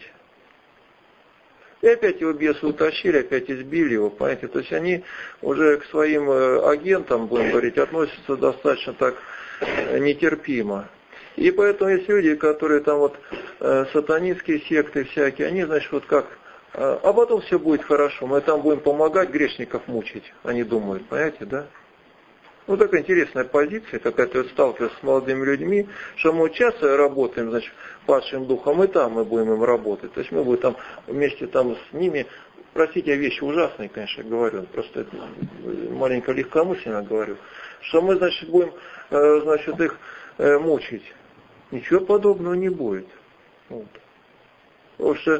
И опять его бесы утащили, опять избили его, понимаете. То есть они уже к своим агентам, будем говорить, относятся достаточно так нетерпимо. И поэтому есть люди, которые там вот э, сатанинские секты всякие, они, значит, вот как, э, а потом все будет хорошо, мы там будем помогать грешников мучить, они думают, понимаете, да? Ну, такая интересная позиция, какая-то вот сталкиваюсь с молодыми людьми, что мы часто работаем, значит, падшим духом, и там мы будем им работать, то есть мы будем там вместе там с ними, простите, я вещи ужасные, конечно, говорю, просто это маленько легкомысленно говорю, что мы, значит, будем, э, значит, их э, мучить. Ничего подобного не будет. Вот. Потому что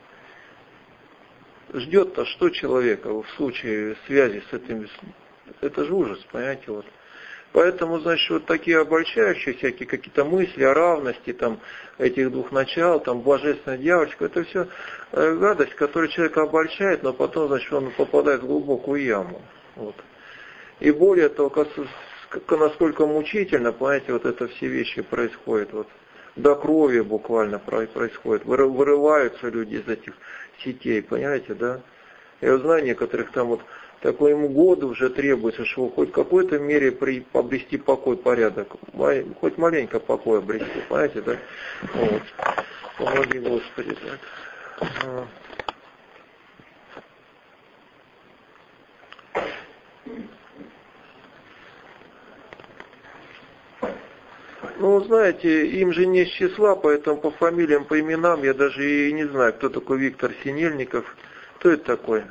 ждет-то что человека в случае связи с этим, это же ужас, понимаете, вот. Поэтому, значит, вот такие обольщающие всякие какие-то мысли о равности там, этих двух начал, там, божественное, дьявольское, это все э, гадость, которая человека обольщает, но потом, значит, он попадает в глубокую яму. Вот. И более того, насколько мучительно, понимаете, вот это все вещи происходят, вот, до крови буквально происходит, вырываются люди из этих сетей, понимаете, да? Я знаю некоторых там вот, такой ему годы уже требуется, чтобы хоть в какой-то мере при, обрести покой, порядок, хоть маленько покой обрести, понимаете, да? Вот. Помоги, Господи, так. Ну, знаете, им же не с числа, поэтому по фамилиям, по именам я даже и не знаю, кто такой Виктор Синельников. Кто это такой?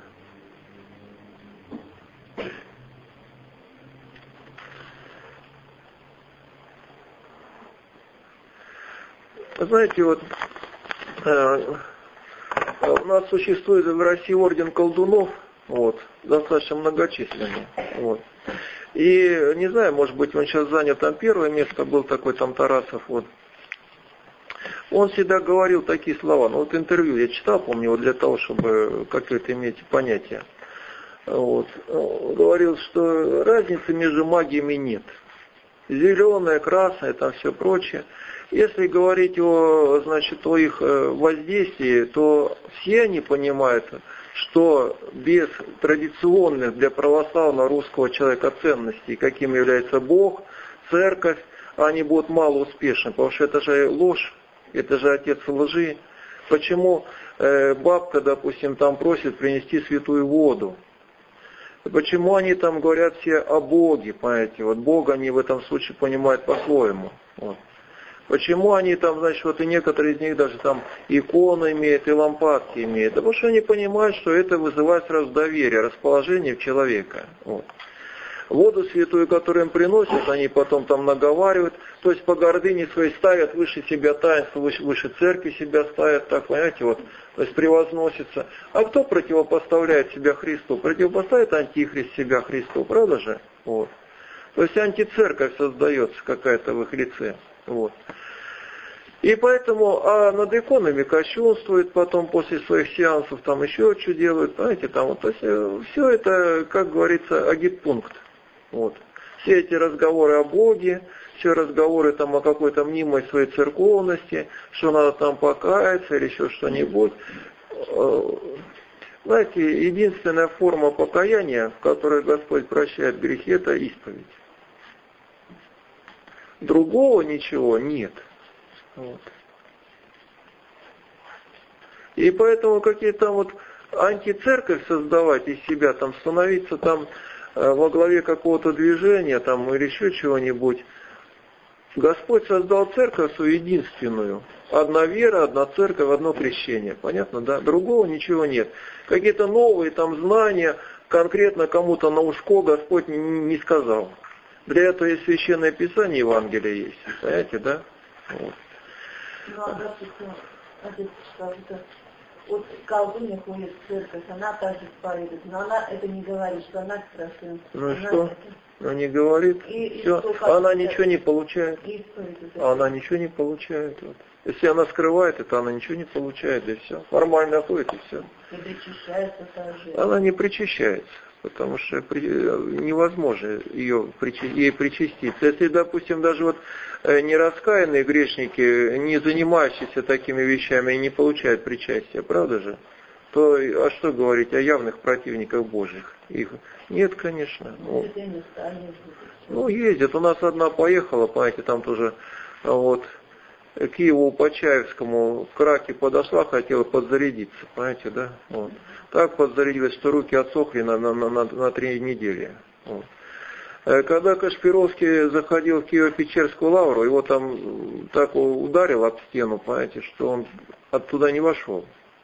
Знаете, вот э, у нас существует в России орден колдунов, вот, достаточно многочисленный. Вот. И, не знаю, может быть, он сейчас занят, там первое место был такой, там Тарасов, вот. Он всегда говорил такие слова, ну вот интервью я читал, помню, вот для того, чтобы какое-то иметь понятие. Вот. Он говорил, что разницы между магиями нет. Зеленое, красное, там все прочее. Если говорить о, значит, о их воздействии, то все они понимают, что без традиционных для православного русского человека ценностей, каким является Бог, церковь, они будут мало успешны, потому что это же ложь, это же отец лжи. Почему э, бабка, допустим, там просит принести святую воду? Почему они там говорят все о Боге, понимаете? Вот Бога они в этом случае понимают по-своему. Вот. Почему они там, значит, вот и некоторые из них даже там иконы имеют, и лампадки имеют? Потому что они понимают, что это вызывает сразу доверие, расположение в человека. Вот. Воду святую, которую им приносят, они потом там наговаривают, то есть по гордыне своей ставят выше себя таинство, выше, выше церкви себя ставят, так, понимаете, вот, то есть превозносится. А кто противопоставляет себя Христу? Противопоставит антихрист себя Христу, правда же? Вот. То есть антицерковь создается какая-то в их лице. Вот. И поэтому, а над иконами кощунствует, потом после своих сеансов там еще что делают, знаете, там вот, то есть все это, как говорится, агитпункт. Вот. Все эти разговоры о Боге, все разговоры там о какой-то мнимой своей церковности, что надо там покаяться или еще что-нибудь. Знаете, единственная форма покаяния, в которой Господь прощает грехи, это исповедь. Другого ничего нет. Вот. И поэтому какие-то там вот антицерковь создавать из себя, там становиться там э, во главе какого-то движения там или еще чего-нибудь. Господь создал церковь свою единственную. Одна вера, одна церковь, одно крещение. Понятно, да? Другого ничего нет. Какие-то новые там знания конкретно кому-то на ушко Господь не, не сказал. Для этого есть Священное Писание, Евангелие есть. Понимаете, да? Вот. Ну, а допустим, отец сказал, что вот колдунья ходит в церковь, она также исповедует, но она это не говорит, что она страшна. Ну и она что? Это... Она не говорит, и, все, и она ничего не получает. А она ничего не получает. Вот. Если она скрывает это, она ничего не получает, и все. Нормально ходит, и все. И причащается также. Она не причащается, потому что при... невозможно ее, ей причаститься. Если, допустим, даже вот нераскаянные грешники, не занимающиеся такими вещами, не получают причастия, правда же? То а что говорить о явных противниках Божьих? Их нет, конечно. Ну, ну, ездят. У нас одна поехала, понимаете, там тоже вот к Киеву-Почаевскому к Раке подошла, хотела подзарядиться, понимаете, да? Вот. Так подзарядилась, что руки отсохли на, на, на, на три недели. Вот. Когда Кашпировский заходил в Киево-Печерскую лавру, его там так ударил об стену, понимаете, что он оттуда не вошел.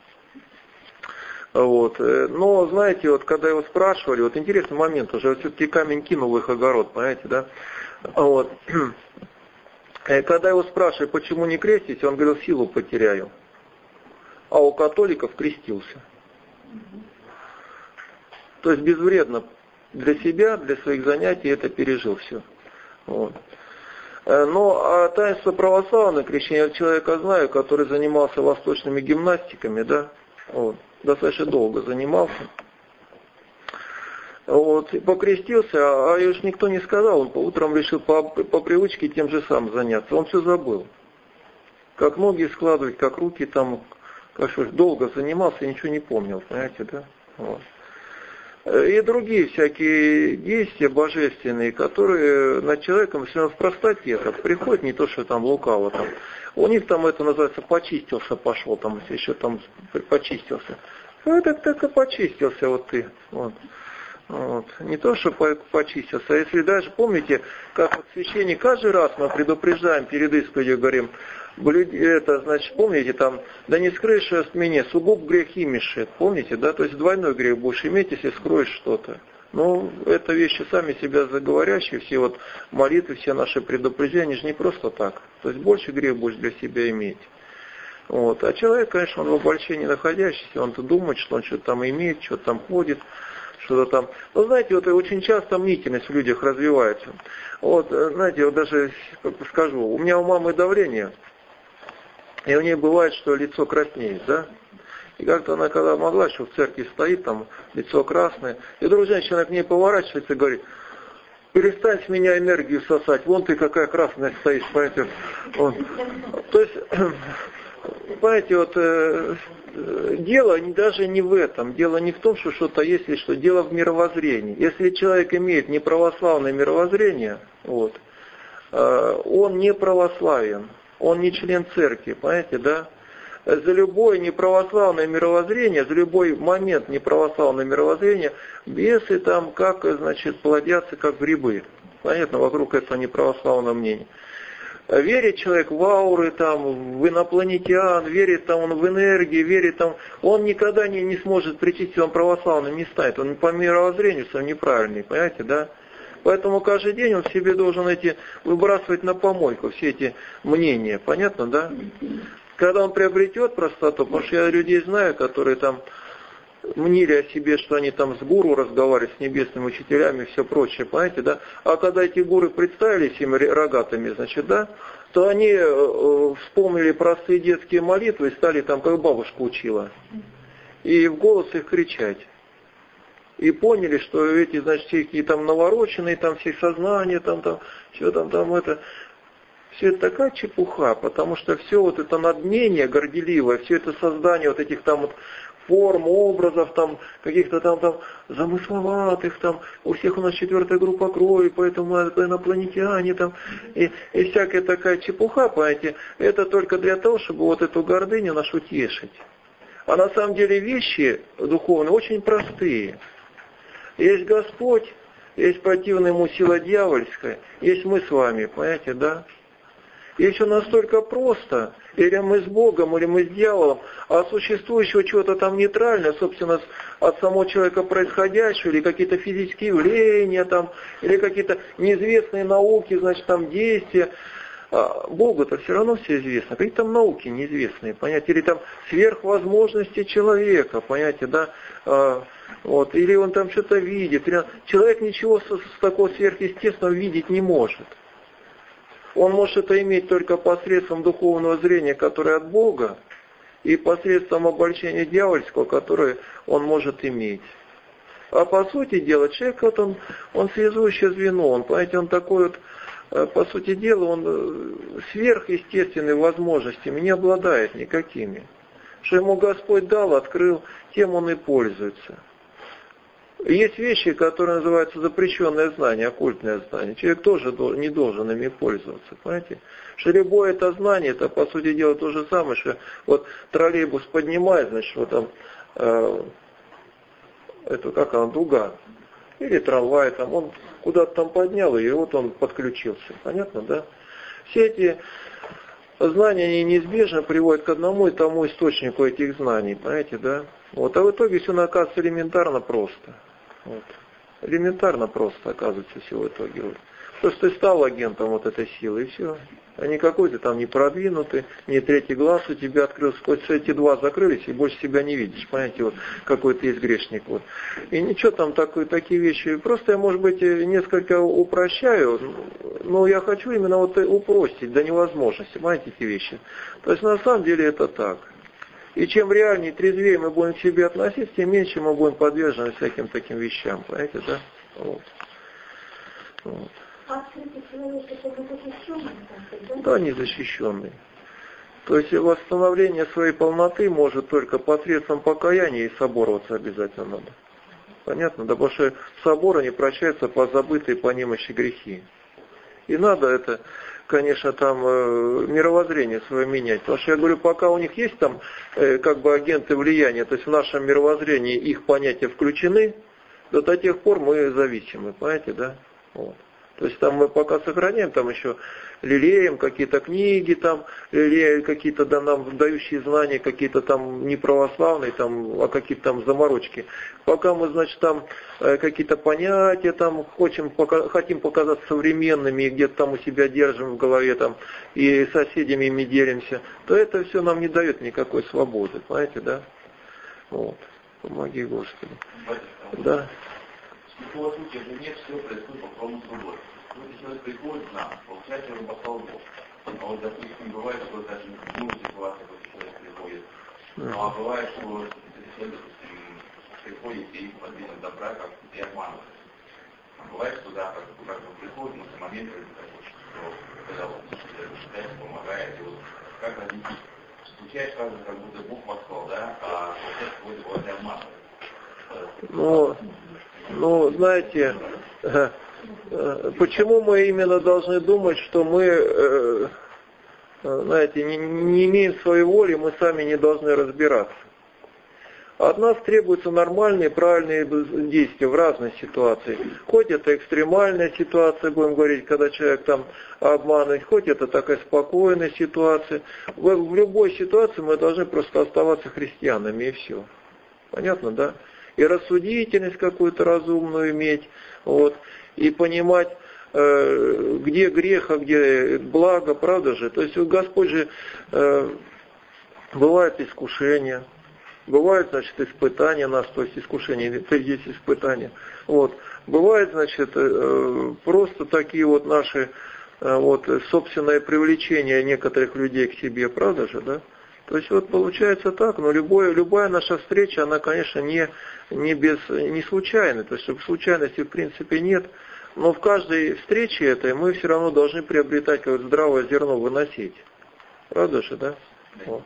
Вот. Но, знаете, вот когда его спрашивали, вот интересный момент, уже вот все-таки камень кинул в их огород, понимаете, да? Вот. Когда его спрашивали, почему не креститесь, он говорил, силу потеряю. А у католиков крестился. То есть безвредно для себя, для своих занятий это пережил все. Вот. Но а таинство православное крещение, я человека знаю, который занимался восточными гимнастиками, да, вот, достаточно долго занимался. Вот, и покрестился, а уж никто не сказал, он по утрам решил по, по привычке тем же самым заняться. Он все забыл. Как ноги складывать, как руки там, как что, долго занимался и ничего не помнил, понимаете, да? Вот. И другие всякие действия божественные, которые над человеком все равно в простоте так приходят, не то, что там лукаво там. У них там это называется почистился, пошел там, если еще там почистился. Ну так так и почистился вот ты. Вот. Вот. Не то, что почистился, а если даже, помните, как вот священник каждый раз мы предупреждаем перед исповедью, говорим, это, значит, помните, там, да не скрыешь от меня, сугуб грех имешет, помните, да, то есть двойной грех будешь иметь, если скроешь что-то. Ну, это вещи сами себя заговорящие, все вот молитвы, все наши предупреждения, они же не просто так. То есть больше грех будешь для себя иметь. Вот. А человек, конечно, он в обольщении находящийся, он-то думает, что он что-то там имеет, что-то там ходит, что-то там. Ну, знаете, вот очень часто мнительность в людях развивается. Вот, знаете, вот даже скажу, у меня у мамы давление, и у нее бывает, что лицо краснеет, да? И как-то она, когда могла, что в церкви стоит, там, лицо красное, и вдруг женщина к ней поворачивается и говорит, перестань с меня энергию сосать, вон ты какая красная стоишь, понимаете. Вот. То есть, понимаете, вот, э, дело даже не в этом, дело не в том, что что-то есть, или что, дело в мировоззрении. Если человек имеет неправославное мировоззрение, вот, э, он не православен, он не член церкви, понимаете, да? За любое неправославное мировоззрение, за любой момент неправославного мировоззрения, бесы там как, значит, плодятся как грибы. Понятно, вокруг этого неправославного мнения. Верит человек в ауры, там, в инопланетян, верит там, он в энергии, верит там, он никогда не, не сможет причаститься, он православным не станет, он по мировоззрению своему неправильный, понимаете, да? Поэтому каждый день он себе должен эти выбрасывать на помойку, все эти мнения, понятно, да? Когда он приобретет простоту, потому что я людей знаю, которые там мнили о себе, что они там с гуру разговаривают, с небесными учителями и все прочее, понимаете, да? А когда эти гуры представились им рогатыми, значит, да, то они э, вспомнили простые детские молитвы и стали там, как бабушка учила, и в голос их кричать. И поняли, что эти, значит, все какие там навороченные, там все сознания, там, там, все там, там, это... Все это такая чепуха, потому что все вот это надмение горделивое, все это создание вот этих там вот форм, образов, там, каких-то там, там замысловатых, там, у всех у нас четвертая группа крови, поэтому инопланетяне там, и, и всякая такая чепуха, понимаете, это только для того, чтобы вот эту гордыню нашу тешить. А на самом деле вещи духовные очень простые. Есть Господь, есть противная ему сила дьявольская, есть мы с вами, понимаете, да? И все настолько просто, или мы с Богом, или мы с дьяволом, а существующего чего-то там нейтральное, собственно, от самого человека происходящего, или какие-то физические явления, там, или какие-то неизвестные науки, значит, там действия. А Богу-то все равно все известно. Какие там науки неизвестные, понятие, или там сверхвозможности человека, понимаете, да, а, вот, или он там что-то видит. Или... Человек ничего с, с такого сверхъестественного видеть не может. Он может это иметь только посредством духовного зрения, которое от Бога, и посредством обольщения дьявольского, которое он может иметь. А по сути дела, человек, вот он, он связующее звено, он, понимаете, он такой вот, по сути дела, он сверхъестественными возможностями не обладает никакими. Что ему Господь дал, открыл, тем он и пользуется. Есть вещи, которые называются запрещенное знание, оккультное знание. Человек тоже не должен ими пользоваться, понимаете? Что любое это знание, это по сути дела то же самое, что вот троллейбус поднимает, значит, вот там, э, это как она, дуга, или трамвай, там, он куда-то там поднял, и вот он подключился, понятно, да? Все эти знания, они неизбежно приводят к одному и тому источнику этих знаний, понимаете, да? Вот, а в итоге все оказывается элементарно просто. Вот. Элементарно просто оказывается все в итоге. Вот. Просто ты стал агентом вот этой силы, и все. А не какой-то там не продвинутый, не третий глаз у тебя открылся. Хоть эти два закрылись, и больше себя не видишь. Понимаете, вот какой ты есть грешник. Вот. И ничего там такой, такие вещи. Просто я, может быть, несколько упрощаю, но я хочу именно вот упростить до невозможности. Понимаете, эти вещи. То есть на самом деле это так. И чем реальнее, трезвее мы будем к себе относиться, тем меньше мы будем подвержены всяким таким вещам. Понимаете, да? Вот. Вот. А открытый человек это незащищенный? Да? Да, незащищенный. То есть восстановление своей полноты может только посредством покаяния, и собороваться обязательно надо. Понятно? Да, потому что собор не прощается по забытой по немощи грехи. И надо это, конечно, там э, мировоззрение свое менять. Потому что я говорю, пока у них есть там э, как бы агенты влияния, то есть в нашем мировоззрении их понятия включены, до, до тех пор мы зависимы, понимаете, да? Вот. То есть там мы пока сохраняем, там еще лелеем какие-то книги, там лелеем какие-то да, нам дающие знания, какие-то там неправославные, там, а какие-то там заморочки. Пока мы, значит, там э, какие-то понятия там хотим, пока, хотим показаться современными, и где-то там у себя держим в голове там, и соседями ими делимся, то это все нам не дает никакой свободы, понимаете, да? Вот. Помоги, Господи. Да. В такого случая же нет, все происходит по промыслу Божьему. Если человек приходит к нам, получается, он послал Бог. А вот, допустим, бывает, что даже ну, ситуация, когда человек приходит. Ну, а бывает, что человек, допустим, приходит и подвинет добра, как и обманывает. А бывает, что да, как, как он приходит, но в момент, когда он считает, помогает, и вот как различить. Случается, кажется, как будто Бог послал, да, а получается, бывает, обманывает. Ну, ну, знаете, почему мы именно должны думать, что мы, знаете, не, не имеем своей воли, мы сами не должны разбираться. От нас требуются нормальные, правильные действия в разной ситуации. Хоть это экстремальная ситуация, будем говорить, когда человек там обманывает, хоть это такая спокойная ситуация. В, в любой ситуации мы должны просто оставаться христианами, и все. Понятно, да? И рассудительность какую-то разумную иметь, вот, и понимать, э, где грех, а где благо, правда же? То есть вот Господь же, э, бывает искушения, бывают, значит, испытания нас, то есть искушения, это и есть испытания. Вот. Бывает, значит, э, просто такие вот наши, э, вот, собственное привлечение некоторых людей к себе, правда же, да? То есть вот получается так, но любое, любая наша встреча, она, конечно, не, не, без, не случайная, то есть случайности в принципе нет, но в каждой встрече этой мы все равно должны приобретать как здравое зерно, выносить. Правда же, да? Вот.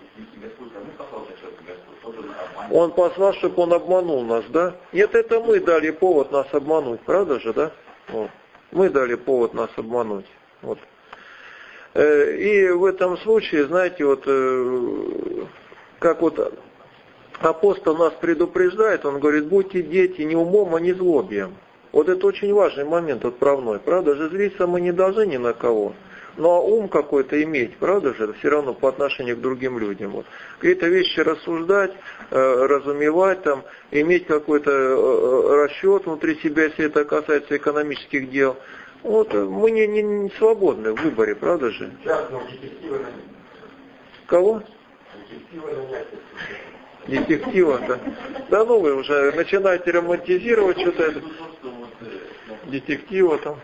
Он послал, чтобы он обманул нас, да? Нет, это мы дали повод нас обмануть, правда же, да? Вот. Мы дали повод нас обмануть. Вот. И в этом случае, знаете, вот как вот апостол нас предупреждает, он говорит, будьте дети не умом, а не злобием. Вот это очень важный момент отправной, правда же, злиться мы не должны ни на кого, но ум какой-то иметь, правда же, все равно по отношению к другим людям. Вот. Какие-то вещи рассуждать, разумевать, там, иметь какой-то расчет внутри себя, если это касается экономических дел. Вот мы не, не, не свободны в выборе, правда же? Кого? Детектива, да. Да ну вы уже начинаете романтизировать что-то это. Детектива там.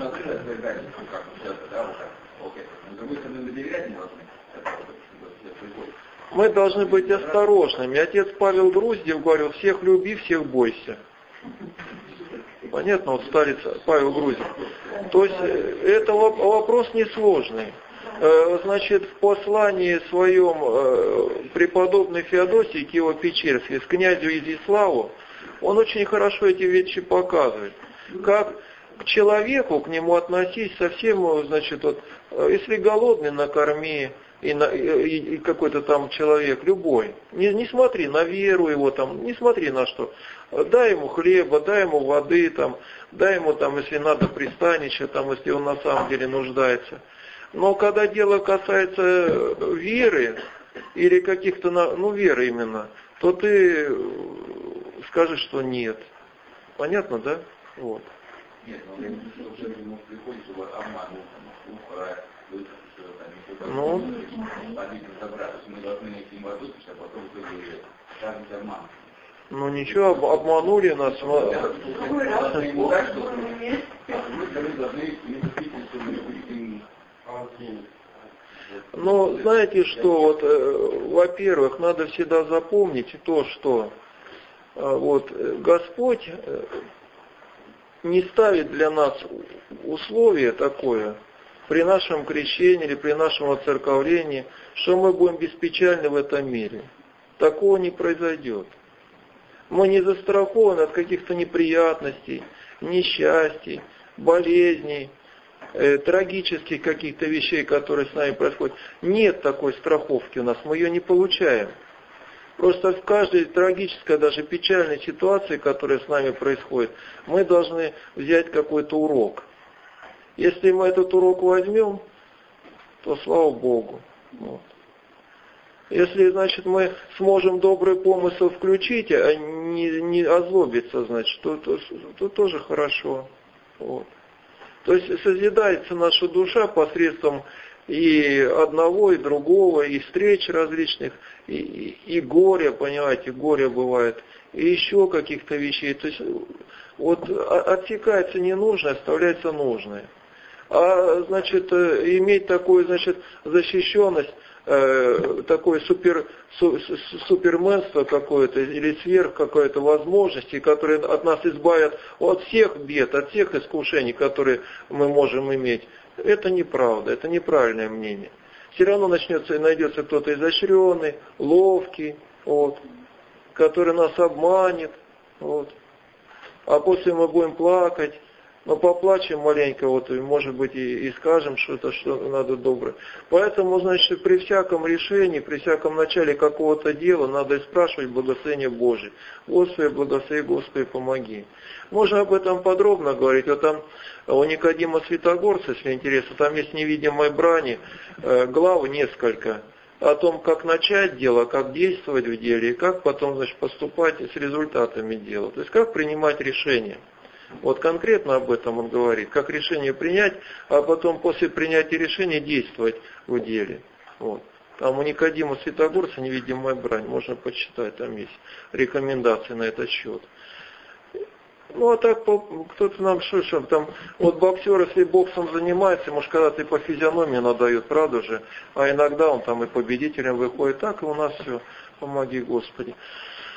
Мы должны быть осторожными. Отец Павел Груздев говорил, всех люби, всех бойся. Понятно, вот старец Павел Груздев. То есть это вопрос несложный. Значит, в послании своем преподобный Феодосий Киево-Печерский с князю Изяславу, он очень хорошо эти вещи показывает. Как к человеку, к нему относись совсем, значит, вот, если голодный, накорми, и, на, и, и какой-то там человек, любой, не, не смотри на веру его, там, не смотри на что. Дай ему хлеба, дай ему воды, там, дай ему, там, если надо, пристанище, там, если он на самом деле нуждается. Но когда дело касается веры, или каких-то, ну, веры именно, то ты скажешь, что нет. Понятно, да? Вот. Нет, но уже ему приходит, чтобы обмануть, ну, мы должны найти воду, а потом каждый обман. Ну ничего, об, обманули нас. Но знаете что, вот, э, во-первых, надо всегда запомнить то, что э, вот, Господь э, не ставит для нас условие такое, при нашем крещении или при нашем оцерковлении, что мы будем беспечальны в этом мире. Такого не произойдет. Мы не застрахованы от каких-то неприятностей, несчастий, болезней, э, трагических каких-то вещей, которые с нами происходят. Нет такой страховки у нас, мы ее не получаем. Просто в каждой трагической, даже печальной ситуации, которая с нами происходит, мы должны взять какой-то урок. Если мы этот урок возьмем, то слава Богу. Вот. Если, значит, мы сможем добрый помысл включить, а не, не озлобиться, значит, то, то, то тоже хорошо. Вот. То есть созидается наша душа посредством и одного, и другого, и встреч различных, и, и, и горя, понимаете, горе бывает, и еще каких-то вещей. То есть вот отсекается ненужное, оставляется нужное. А, значит, иметь такую, значит, защищенность, э, такое супер, су, суперменство какое-то, или сверх какой-то возможности, которые от нас избавят от всех бед, от всех искушений, которые мы можем иметь, это неправда, это неправильное мнение. Все равно начнется и найдется кто-то изощренный, ловкий, вот, который нас обманет, вот. А после мы будем плакать. Но поплачем маленько, вот, и, может быть, и, и скажем что-то, что надо доброе. Поэтому, значит, при всяком решении, при всяком начале какого-то дела надо спрашивать благословение Божие. Господи, благослови, Господи, помоги. Можно об этом подробно говорить. Вот там у Никодима Святогорца, если интересно, там есть невидимой брани, э, глав несколько. О том, как начать дело, как действовать в деле, и как потом, значит, поступать с результатами дела. То есть, как принимать решения. Вот конкретно об этом он говорит, как решение принять, а потом после принятия решения действовать в деле. Вот. Там у Никодима Святогорца невидимая брань, можно почитать, там есть рекомендации на этот счет. Ну а так кто-то нам что, что там, вот боксер, если боксом занимается, может когда-то и по физиономии надают, правда же, а иногда он там и победителем выходит, так и у нас все, помоги Господи.